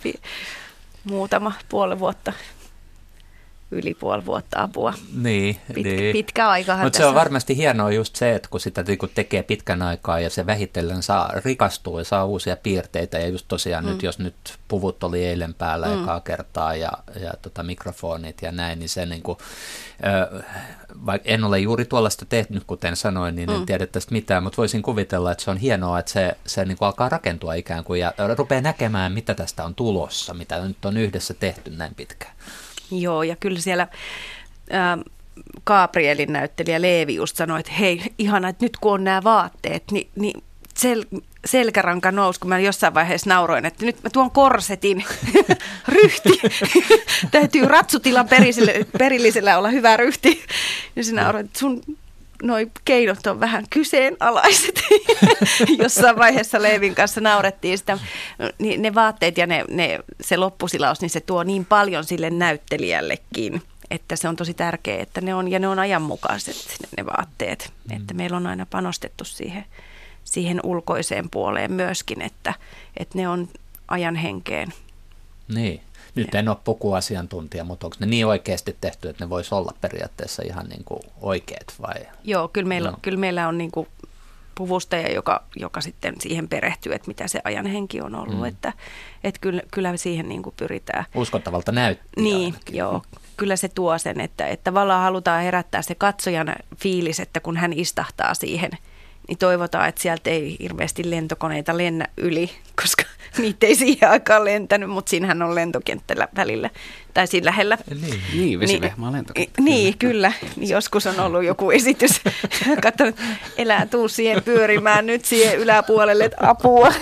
[SPEAKER 2] yli puoli vuotta apua.
[SPEAKER 5] Niin.
[SPEAKER 2] Pitkä aikahan
[SPEAKER 5] mutta se on varmasti hienoa just se, että kun sitä tekee pitkän aikaa ja se vähitellen rikastuu ja saa uusia piirteitä. Ja just tosiaan nyt, jos nyt puvut oli eilen päällä ekaa kertaa ja mikrofonit ja näin, niin se niin kuin, vaikka en ole juuri tuollaista tehnyt, kuten sanoin, niin en tiedä tästä mitään, mutta voisin kuvitella, että se on hienoa, että se niin kuin alkaa rakentua ikään kuin ja rupeaa näkemään, mitä tästä on tulossa, mitä nyt on yhdessä tehty näin pitkään.
[SPEAKER 2] Joo, ja kyllä siellä Gabrielin näyttelijä Leevi just sanoi, että hei, ihana, että nyt kun on nämä vaatteet, niin selkäranka nousi, kun mä jossain vaiheessa nauroin, että nyt mä tuon korsetin ryhti. Täytyy ratsutilan perillisellä olla hyvä ryhti. Ja sinä nauroin, että sun noi keinot on vähän kyseenalaiset. Jossain vaiheessa Leevin kanssa naurettiin sitä. Ne vaatteet ja se loppusilaus, niin se tuo niin paljon sille näyttelijällekin, että se on tosi tärkeää, että ne on ajanmukaiset ne vaatteet. Että meillä on aina panostettu siihen ulkoiseen puoleen myöskin, että ne on ajan henkeen.
[SPEAKER 5] Niin. Nyt en ole pukuasiantuntija, mutta onko ne niin oikeasti tehty, että ne voisi olla periaatteessa ihan niin kuin oikeat vai?
[SPEAKER 2] Joo, kyllä meillä on niin kuin puvustaja, joka sitten siihen perehtyy, että mitä se ajan henki on ollut. Että kyllä siihen niin kuin pyritään.
[SPEAKER 5] Uskottavalta näyttää.
[SPEAKER 2] Niin, joo. Kyllä se tuo sen, että tavallaan halutaan herättää se katsojan fiilis, että kun hän istahtaa siihen, niin toivotaan, että sieltä ei hirveästi lentokoneita lennä yli, koska niitä ei siihen aikaan lentänyt, mutta siinähän on lentokenttällä välillä, tai siinä lähellä.
[SPEAKER 3] Niin, Vesivehmaan lentokenttä.
[SPEAKER 2] Niin, kyllä. Joskus on ollut joku esitys. Katsonut, elää tuu siihen pyörimään nyt siihen yläpuolelle, että apua.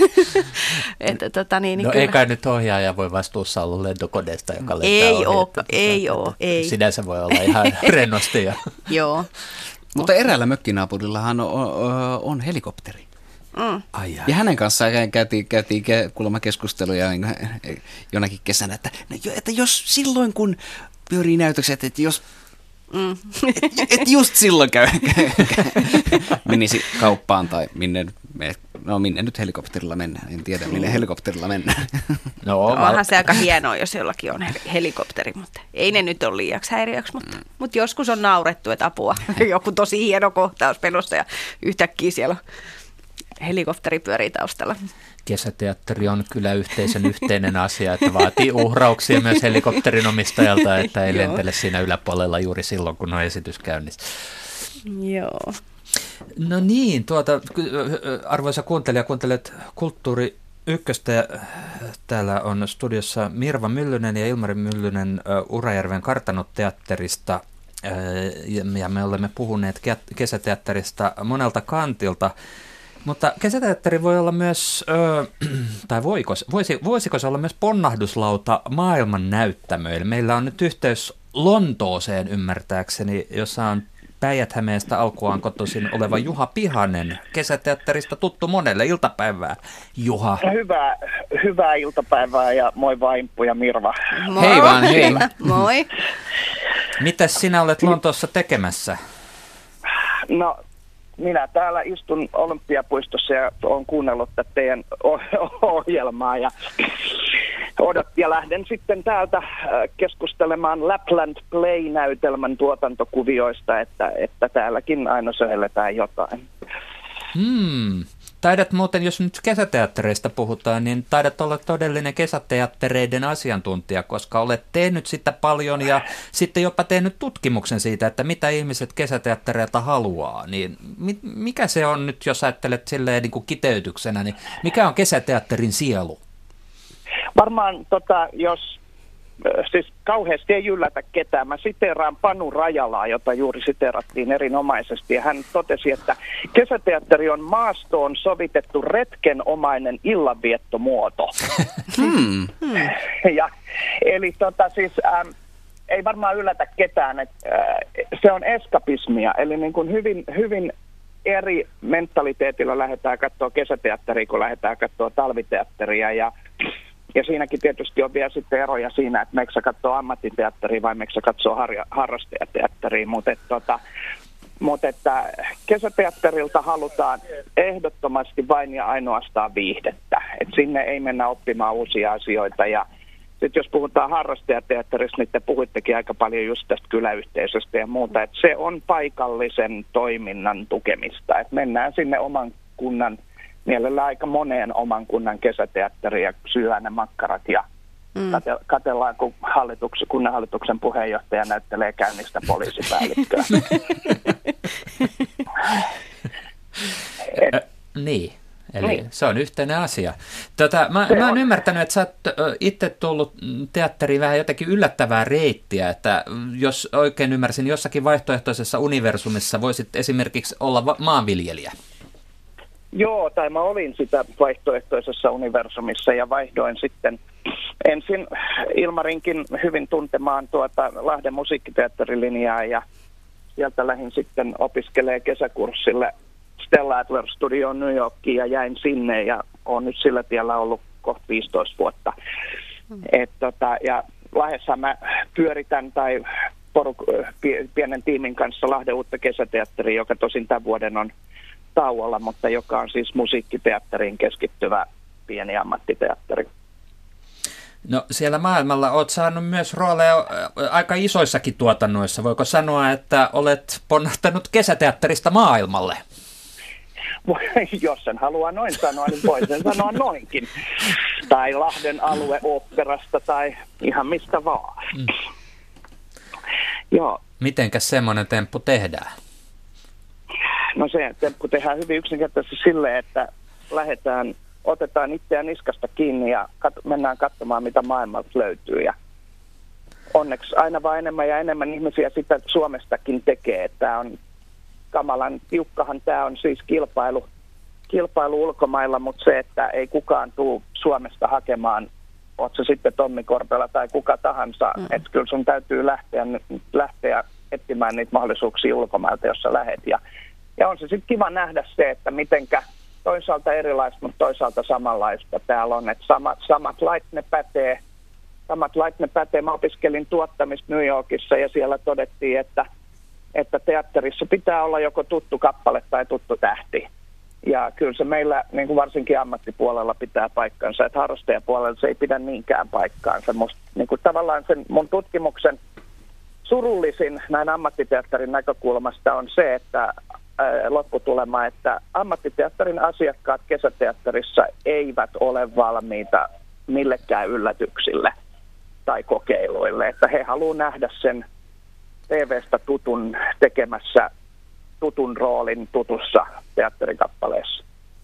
[SPEAKER 5] No ei kai nyt ohjaaja voi vastuussa olla lentokoneesta, joka lentää
[SPEAKER 2] ei ole.
[SPEAKER 5] Sinänsä voi olla ihan rennosti.
[SPEAKER 2] Joo.
[SPEAKER 3] Mutta eräällä mökkinaapurillahan on helikopteri. Ja hänen kanssaan käytiin kuulemma keskusteluja jonakin kesänä, että jos silloin kun pyörii näytökset, että jos että just silloin menisi kauppaan tai minne nyt helikopterilla mennään. En tiedä, minne helikopterilla mennään.
[SPEAKER 2] No, onhan se aika hienoa, jos jollakin on helikopteri, mutta ei ne nyt ole liiaksi häiriöksi, mutta joskus on naurettu, että apua. Joku tosi hieno kohtaus pelosta ja yhtäkkiä siellä helikopteri pyörii taustalla.
[SPEAKER 5] Kesäteatteri on kyllä yhteisön yhteinen asia, että vaatii uhrauksia myös helikopterin omistajalta, että ei lentele siinä yläpuolella juuri silloin, kun on esitys käynnissä.
[SPEAKER 2] Joo.
[SPEAKER 5] No niin, arvoisa kuuntelija, kuuntelet Kulttuuri Ykköstä. Täällä on studiossa Mirva Myllynen ja Ilmari Myllynen Urajärven Kartanoteatterista. Ja me olemme puhuneet kesäteatterista monelta kantilta. Mutta kesäteatteri voi olla myös, tai voisiko se olla myös ponnahduslauta maailman näyttämöille? Meillä on nyt yhteys Lontooseen ymmärtääkseni, jossa on Päijät-Hämeestä alkuaan kotoisin oleva Juha Pihanen, kesäteatterista tuttu monelle. Iltapäivää, Juha.
[SPEAKER 8] Hyvää iltapäivää ja moi Vaimpu ja Mirva.
[SPEAKER 2] Moi.
[SPEAKER 3] Hei vaan, hei.
[SPEAKER 2] Moi.
[SPEAKER 5] Mitäs sinä olet Lontoossa tekemässä?
[SPEAKER 8] No, minä täällä istun Olympiapuistossa ja olen kuunnellut tätä teidän ohjelmaa ja lähden sitten täältä keskustelemaan Lapland Play-näytelmän tuotantokuvioista, että täälläkin aina söhelletään jotain.
[SPEAKER 5] Taidat muuten, jos nyt kesäteattereista puhutaan, niin taidat olla todellinen kesäteattereiden asiantuntija, koska olet tehnyt sitä paljon ja sitten jopa tehnyt tutkimuksen siitä, että mitä ihmiset kesäteattereilta haluaa. Niin mikä se on nyt, jos ajattelet silleen niin kuin kiteytyksenä, niin mikä on kesäteatterin sielu?
[SPEAKER 8] Varmaan siis kauheasti ei yllätä ketään. Mä siteeraan Panu Rajalaa, jota juuri siteerattiin erinomaisesti. Ja hän totesi, että kesäteatteri on maastoon sovitettu retkenomainen illanviettomuoto. Eli siis ei varmaan yllätä ketään, että se on eskapismia. Eli niin kuin hyvin eri mentaliteetilla lähdetään katsoa kesäteatteria, kun lähdetään katsoa talviteatteria ja siinäkin tietysti on vielä sitten eroja siinä, että meikö sä katsoo ammattiteatteria vai meikö sä katsoo harrastajateatteria, mutta että kesäteatterilta halutaan ehdottomasti vain ja ainoastaan viihdettä. Et sinne ei mennä oppimaan uusia asioita ja sitten jos puhutaan harrastajateatterista, niin te puhuittekin aika paljon just tästä kyläyhteisöstä ja muuta, että se on paikallisen toiminnan tukemista, että mennään sinne oman kunnan mielellä aika moneen oman kunnan kesäteatteriin ja syödään ne makkarat ja katsellaan, kun kunnanhallituksen puheenjohtaja näyttelee käynnistä poliisipäällikköä.
[SPEAKER 5] Niin, eli se on yhteinen asia. Mä oon ymmärtänyt, että sä oot itse tullut teatteriin vähän jotenkin yllättävää reittiä, että jos oikein ymmärsin, jossakin vaihtoehtoisessa universumissa voisit esimerkiksi olla maanviljelijä.
[SPEAKER 8] Joo, tai mä olin sitä vaihtoehtoisessa universumissa ja vaihdoin sitten ensin Ilmarinkin hyvin tuntemaan Lahden musiikkiteatterilinjaa ja sieltä lähdin sitten opiskelemaan kesäkurssille Stella Adler Studioon New Yorkiin ja jäin sinne ja olen nyt sillä tiellä ollut kohta 15 vuotta. Ja Lahdessa mä pyöritän pienen tiimin kanssa Lahden uutta kesäteatteria, joka tosin tämän vuoden on tauolla, mutta joka on siis musiikkiteatteriin keskittyvä pieni ammattiteatteri.
[SPEAKER 5] No siellä maailmalla olet saanut myös rooleja aika isoissakin tuotannoissa. Voiko sanoa, että olet ponnahtanut kesäteatterista maailmalle?
[SPEAKER 8] Jos sen haluaa noin sanoa, niin voi sen sanoa noinkin. Tai Lahden alueoopperasta tai ihan mistä vaan. Joo.
[SPEAKER 5] Mitenkäs semmoinen temppu tehdään?
[SPEAKER 8] No se temppu tehdään hyvin yksinkertaisesti silleen, että otetaan itseään niskasta kiinni ja mennään katsomaan, mitä maailmalta löytyy. Ja onneksi aina vaan enemmän ja enemmän ihmisiä sitä Suomestakin tekee. Tämä on kamalan tiukkahan, tämä on siis kilpailu ulkomailla, mutta se, että ei kukaan tule Suomesta hakemaan, oot se sitten Tommi Korpela tai kuka tahansa, että kyllä sun täytyy lähteä etsimään niitä mahdollisuuksia ulkomailta, jos sä lähet. Ja on se sitten kiva nähdä se, että mitenkä toisaalta erilaista, mutta toisaalta samanlaista täällä on, että samat lait ne pätee. Mä opiskelin tuottamista New Yorkissa ja siellä todettiin, että teatterissa pitää olla joko tuttu kappale tai tuttu tähti. Ja kyllä se meillä niin kuin varsinkin ammattipuolella pitää paikkansa, että harrastajapuolella se ei pidä niinkään paikkaansa. Niin kuin tavallaan sen mun tutkimuksen surullisin näin ammattiteatterin näkökulmasta on se, että lopputulema, että ammattiteatterin asiakkaat kesäteatterissa eivät ole valmiita millekään yllätyksille tai kokeiluille, että he haluavat nähdä sen TV:stä tutun tekemässä tutun roolin tutussa teatterikappaleessa.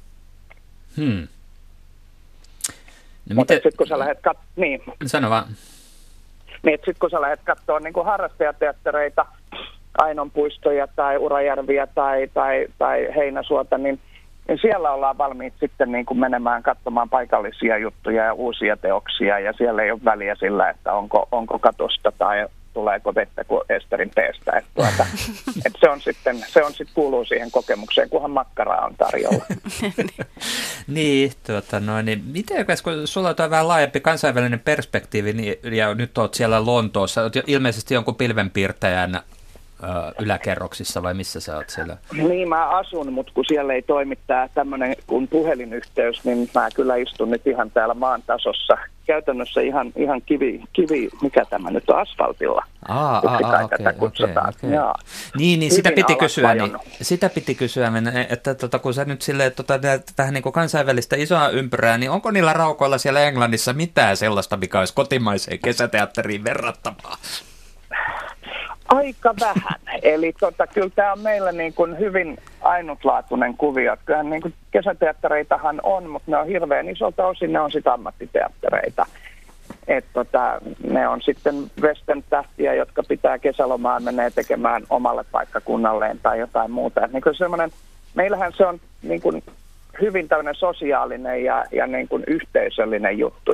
[SPEAKER 5] No
[SPEAKER 8] mutta sitten kun sä lähdet
[SPEAKER 5] Sano vaan.
[SPEAKER 8] Niin, sitten kun sä lähdet katsoa niin kuin harrastajateattereita, Ainonpuistoja tai Urajärviä tai Heinäsuota, niin siellä ollaan valmiit sitten niin kuin menemään katsomaan paikallisia juttuja ja uusia teoksia, ja siellä ei ole väliä sillä, että onko katosta tai tuleeko vettä kuin Esterin teestä. Että se on sitten kuuluu siihen kokemukseen, kunhan makkaraa on tarjolla.
[SPEAKER 5] niin, miten, kun sulla on vähän laajempi kansainvälinen perspektiivi, ja nyt olet siellä Lontoossa, olet ilmeisesti jonkun pilvenpiirtäjän yläkerroksissa, vai missä sä oot siellä?
[SPEAKER 8] Niin, mä asun, mutta kun siellä ei toimi tää tämmöinen kuin puhelinyhteys, niin mä kyllä istun nyt ihan täällä maan tasossa. Käytännössä ihan kivi, mikä tämä nyt on, asfaltilla.
[SPEAKER 5] Okei. Niin, sitä piti kysyä, että kun sä nyt silleen, vähän niin kuin kansainvälistä isoa ympyrää, niin onko niillä raukoilla siellä Englannissa mitään sellaista, mikä olisi kotimaiseen kesäteatteriin verrattavaa?
[SPEAKER 8] Aika vähän. Eli kyllä tämä on meillä niin kuin hyvin ainutlaatuinen kuvio. Kyllähän niin kuin kesäteattereitahan on, mutta ne on hirveän isolta osin, ne on sitten ammattiteattereita. Ne on sitten western-tähtiä, jotka pitää kesälomaan menee tekemään omalle paikkakunnalleen tai jotain muuta. Niin kuin meillähän se on niin kuin hyvin tämmöinen sosiaalinen ja niin kuin yhteisöllinen juttu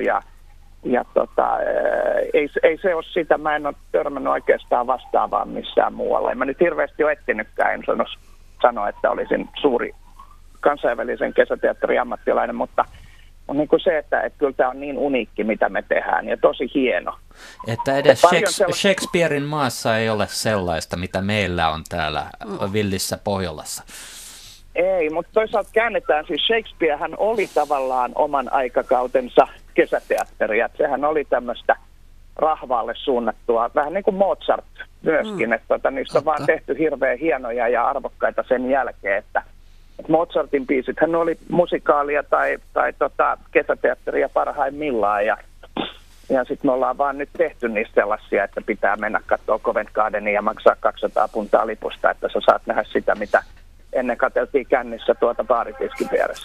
[SPEAKER 8] ei se ole sitä, mä en ole törmännyt oikeastaan vastaavaan missään muualla. En mä nyt hirveästi ole etsinytkään, en sano, että olisin suuri kansainvälisen kesäteatterin ammattilainen, mutta on niin kuin se, että kyllä tämä on niin uniikki, mitä me tehdään, ja tosi hieno.
[SPEAKER 5] Että edes Shakespearein maassa ei ole sellaista, mitä meillä on täällä villissä Pohjolassa.
[SPEAKER 8] Ei, mutta toisaalta käännetään, siis Shakespearehän oli tavallaan oman aikakautensa kesäteatteria. Sehän oli tämmöistä rahvaalle suunnattua, vähän niin kuin Mozart myöskin, että niistä on vaan tehty hirveän hienoja ja arvokkaita sen jälkeen, että Mozartin biisithän oli musikaalia tai kesäteatteria parhaimmillaan, ja sitten me ollaan vaan nyt tehty niistä sellaisia, että pitää mennä katsoa Covent Gardenia ja maksaa 200 puntaa lipusta, että sä saat nähdä sitä, mitä ennen katseltiin kännissä baaritiskin vieressä.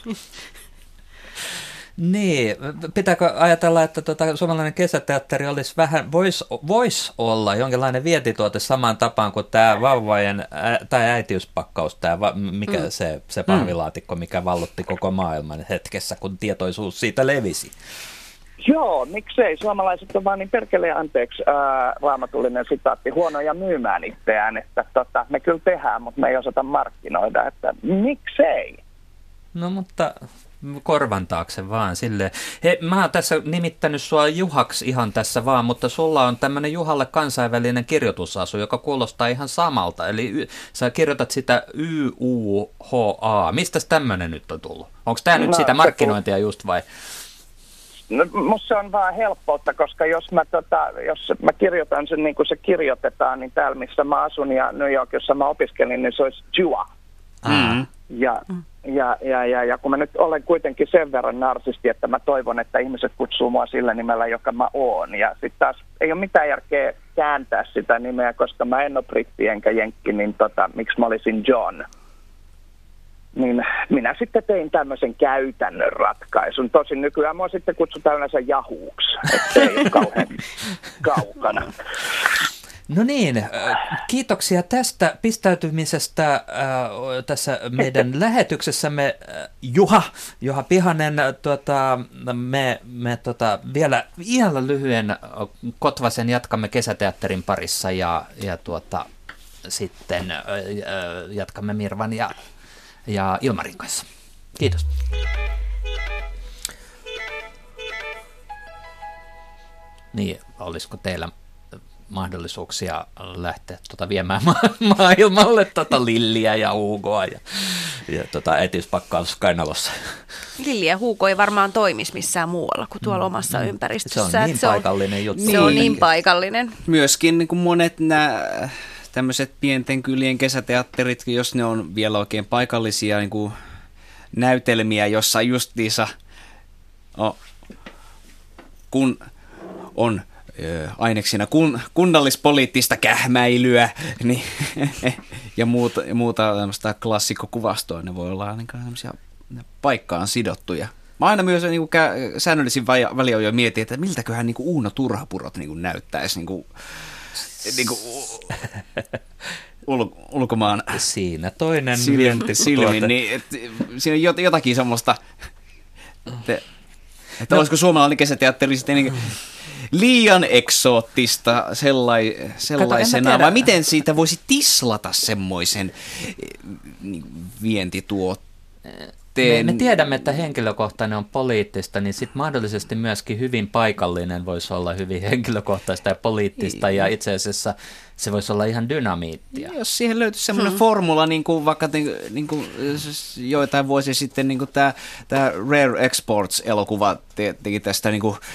[SPEAKER 5] Niin, pitääkö ajatella, että suomalainen kesäteatteri olisi voisi olla jonkinlainen vientituote samaan tapaan kuin tämä vauvojen tai äitiyspakkaus, mikä se pahvilaatikko, mikä vallotti koko maailman hetkessä, kun tietoisuus siitä levisi?
[SPEAKER 8] Joo, miksei. Suomalaiset on vaan niin perkeleen, anteeksi, raamatullinen sitaatti, huonoja myymään itseään, että me kyllä tehdään, mutta me ei osata markkinoida, että miksei?
[SPEAKER 5] No mutta korvan taakse vaan silleen. Hei, mä oon tässä nimittänyt sua Juhaksi ihan tässä vaan, mutta sulla on tämmöinen Juhalle kansainvälinen kirjoitusasu, joka kuulostaa ihan samalta. Eli sä kirjoitat sitä YUHA. Mistäs tämmöinen nyt on tullut? Onko tämä nyt sitä markkinointia just vai?
[SPEAKER 8] No, musta se on vaan helppoutta, koska jos mä kirjoitan sen niin kuin se kirjoitetaan, niin täällä missä mä asun ja New Yorkissa mä opiskelin, niin se olisi Jua. Ja kun mä nyt olen kuitenkin sen verran narsisti, että mä toivon, että ihmiset kutsuu mua sillä nimellä, joka mä oon. Ja sitten taas ei ole mitään järkeä kääntää sitä nimeä, koska mä en ole britti enkä jenkki, niin miksi mä olisin John? Niin minä sitten tein tämmöisen käytännön ratkaisun. Tosin nykyään mua sitten kutsutaan yleensä Jahuuksi, ettei ole kauhean kaukana.
[SPEAKER 5] No niin, kiitoksia tästä pistäytymisestä tässä meidän lähetyksessämme. Juha Pihanen, me vielä lyhyen kotvasen jatkamme kesäteatterin parissa ja sitten jatkamme Mirvan ja Ilmarin kanssa. Kiitos. Niin, olisiko teillä mahdollisuuksia lähteä viemään maailmalle Lilliä ja Hugoa ja äitiyspakkaus kainalossa?
[SPEAKER 2] Lilli ja Hugo ei varmaan toimisi missään muualla kuin tuolla omassa ympäristössä.
[SPEAKER 5] Se on niin paikallinen juttu.
[SPEAKER 2] Se on niin paikallinen.
[SPEAKER 3] Myöskin niin kuin monet nämä tämmöiset pienten kylien kesäteatterit, jos ne on vielä oikein paikallisia niin kuin näytelmiä, jossa justiinsa kun on aineksina kunnallispoliittista kähmäilyä niin, ja muuta tämmöistä klassikkokuvastoa, ne voi olla ainakaan tämmöisiä paikkaan sidottuja. Mä aina myös niin säännöllisin väliajoin mietin, että miltäköhän niin Uuno Turhapurot niin näyttäisi ulkomaan
[SPEAKER 5] siinä toinen
[SPEAKER 3] silmin, niin siinä on jotakin semmoista, että olisiko suomalainen kesäteatteri sitten niin liian eksoottista sellaisena, vai miten siitä voisi tislata semmoisen vientituotteen?
[SPEAKER 5] Me tiedämme, että henkilökohtainen on poliittista, niin sitten mahdollisesti myöskin hyvin paikallinen voisi olla hyvin henkilökohtaista ja poliittista, ja itse asiassa se voisi olla ihan dynamiittia.
[SPEAKER 3] Jos siihen löytyisi semmoinen formula, niin kuin vaikka niin kuin joitain vuosia sitten niin kuin tämä Rare Exports-elokuva teki tästä niin kuin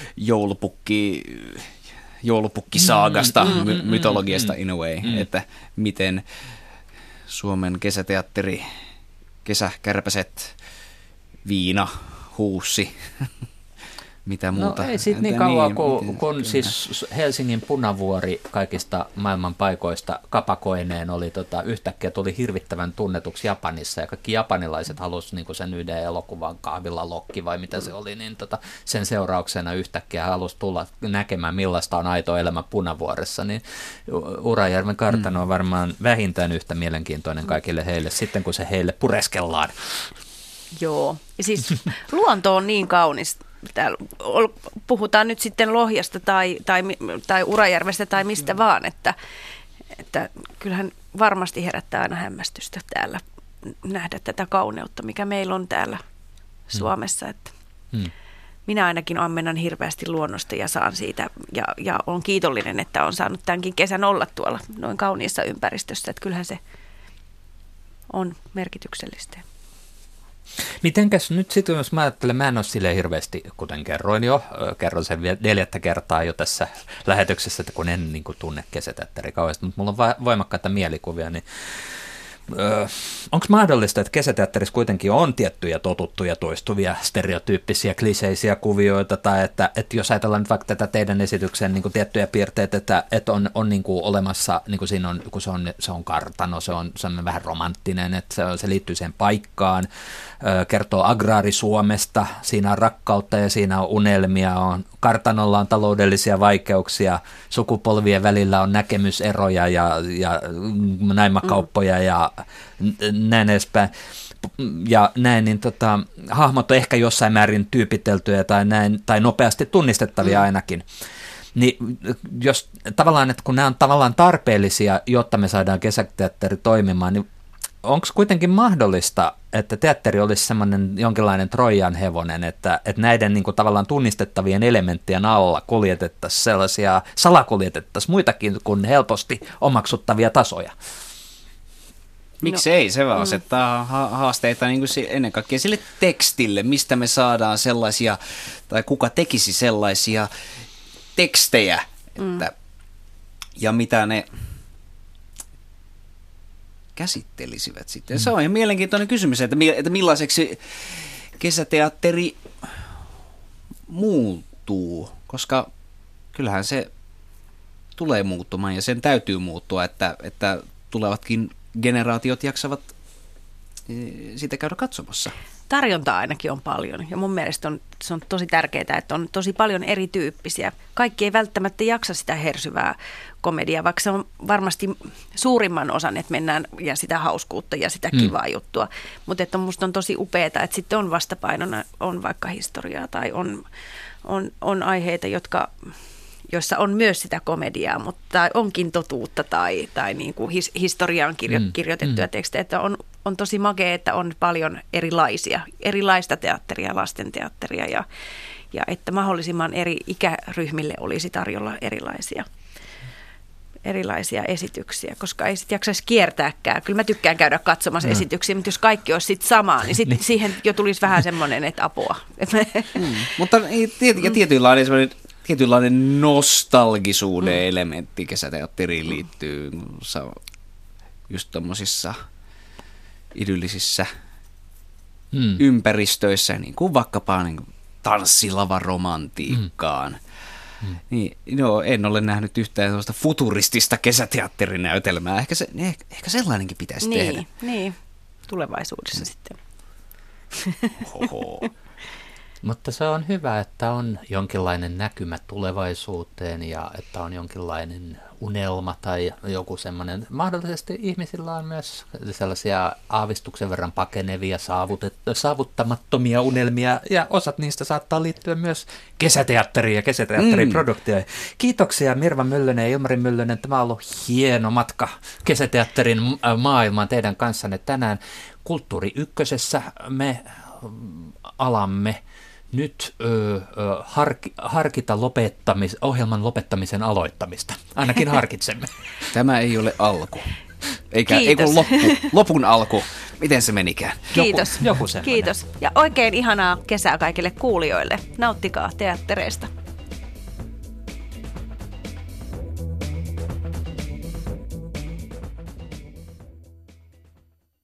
[SPEAKER 3] joulupukkisaagasta, mytologiasta in a way, että miten Suomen kesäteatteri, kesäkärpäset, viina, huussi, mitä muuta.
[SPEAKER 5] No ei siitä niin kauan, kun siis Helsingin Punavuori kaikista maailman paikoista kapakoineen oli yhtäkkiä tuli hirvittävän tunnetuksi Japanissa, ja kaikki japanilaiset halusivat niin sen yhden elokuvan Kahvilla Lokki vai mitä se oli, niin sen seurauksena yhtäkkiä halusi tulla näkemään millaista on aito elämä Punavuoressa, niin Urajärven kartano on varmaan vähintään yhtä mielenkiintoinen kaikille heille sitten, kun se heille pureskellaan.
[SPEAKER 2] Joo, ja siis luonto on niin kaunis. Täällä puhutaan nyt sitten Lohjasta tai Urajärvestä tai mistä vaan, että kyllähän varmasti herättää aina hämmästystä täällä nähdä tätä kauneutta, mikä meillä on täällä Suomessa. Että minä ainakin ammennan hirveästi luonnosta ja saan siitä ja olen kiitollinen, että olen saanut tämänkin kesän olla tuolla noin kauniissa ympäristössä, että kyllähän se on merkityksellistä.
[SPEAKER 5] Mitenkäs nyt sitten, jos mä ajattelen, mä en ole silleen hirveästi, kuten kerron sen 4. kertaa jo tässä lähetyksessä, että kun en niin kuin tunne kesäteatteri kauheasti, mutta mulla on voimakkaita mielikuvia, niin onko mahdollista, että kesäteatterissa kuitenkin on tiettyjä totuttuja, toistuvia, stereotyyppisiä, kliseisiä kuvioita, tai että jos ajatellaan nyt vaikka tätä teidän esityksen niin kuin tiettyjä piirteitä, että on niin kuin olemassa, niin kuin siinä on, kun se on kartano, se on vähän romanttinen, että se liittyy siihen paikkaan, kertoo agraarisuomesta, siinä on rakkautta ja siinä on unelmia, kartanolla on taloudellisia vaikeuksia, sukupolvien välillä on näkemyseroja ja naimakauppoja ja näin edespäin. Ja näin, niin hahmot on ehkä jossain määrin tyypiteltyjä tai nopeasti tunnistettavia ainakin. Niin jos tavallaan, että kun nämä on tavallaan tarpeellisia, jotta me saadaan kesäteatteri toimimaan, niin onko kuitenkin mahdollista, että teatteri olisi semmoinen jonkinlainen Trojan hevonen, että näiden niin kuin tavallaan tunnistettavien elementtien alla salakuljetettaisiin muitakin kuin helposti omaksuttavia tasoja?
[SPEAKER 3] Miksi ei? Se vaan asettaa haasteita niin kuin ennen kaikkea sille tekstille, mistä me saadaan sellaisia, tai kuka tekisi sellaisia tekstejä, että, ja mitä ne käsittelisivät sitten? Se on ihan mielenkiintoinen kysymys, että millaiseksi kesäteatteri muuttuu, koska kyllähän se tulee muuttumaan ja sen täytyy muuttua, että tulevatkin generaatiot jaksavat sitä käydä katsomassa.
[SPEAKER 2] Tarjontaa ainakin on paljon ja mun mielestä se on tosi tärkeää, että on tosi paljon erityyppisiä. Kaikki ei välttämättä jaksa sitä hersyvää komediaa, vaikka se on varmasti suurimman osan, että mennään ja sitä hauskuutta ja sitä kivaa juttua. Mutta musta on tosi upeaa, että sitten on vastapainona, on vaikka historiaa tai on aiheita, joissa on myös sitä komediaa, mutta onkin totuutta tai niin kuin historiaan kirjoitettuja tekstejä. Että on tosi makea, että on paljon erilaista teatteria, lastenteatteria ja että mahdollisimman eri ikäryhmille olisi tarjolla erilaisia esityksiä, koska ei sitten jaksaisi kiertääkään. Kyllä mä tykkään käydä katsomassa esityksiä, mutta jos kaikki olisi sitten samaa, niin sitten siihen jo tulisi vähän semmoinen, että apua.
[SPEAKER 3] Mutta tietynlainen nostalgisuuden elementti kesäteatteriin liittyy just tommosissa idyllisissä ympäristöissä, niin kuin vaikkapa niin kuin tanssilavaromantiikkaan. Niin, en ole nähnyt yhtään sellaista futuristista kesäteatterinäytelmää. Ehkä sellainenkin pitäisi tehdä.
[SPEAKER 2] Niin, tulevaisuudessa sitten.
[SPEAKER 5] Mutta se on hyvä, että on jonkinlainen näkymä tulevaisuuteen ja että on jonkinlainen unelma tai joku semmoinen. Mahdollisesti ihmisillä on myös sellaisia aavistuksen verran pakenevia, saavuttamattomia unelmia ja osat niistä saattaa liittyä myös kesäteatteriin ja kesäteatteriproduktioihin. Kiitoksia Mirva Myllönen ja Ilmari Myllönen. Tämä on ollut hieno matka kesäteatterin maailmaan teidän kanssanne tänään. Kulttuuri Ykkösessä me alamme nyt harkita ohjelman lopettamisen aloittamista. Ainakin harkitsemme.
[SPEAKER 3] Tämä ei ole alku. Ei lopun alku. Miten se menikään?
[SPEAKER 2] Kiitos.
[SPEAKER 5] Joku semmoinen.
[SPEAKER 2] Kiitos. Ja oikein ihanaa kesää kaikille kuulijoille. Nauttikaa teattereista.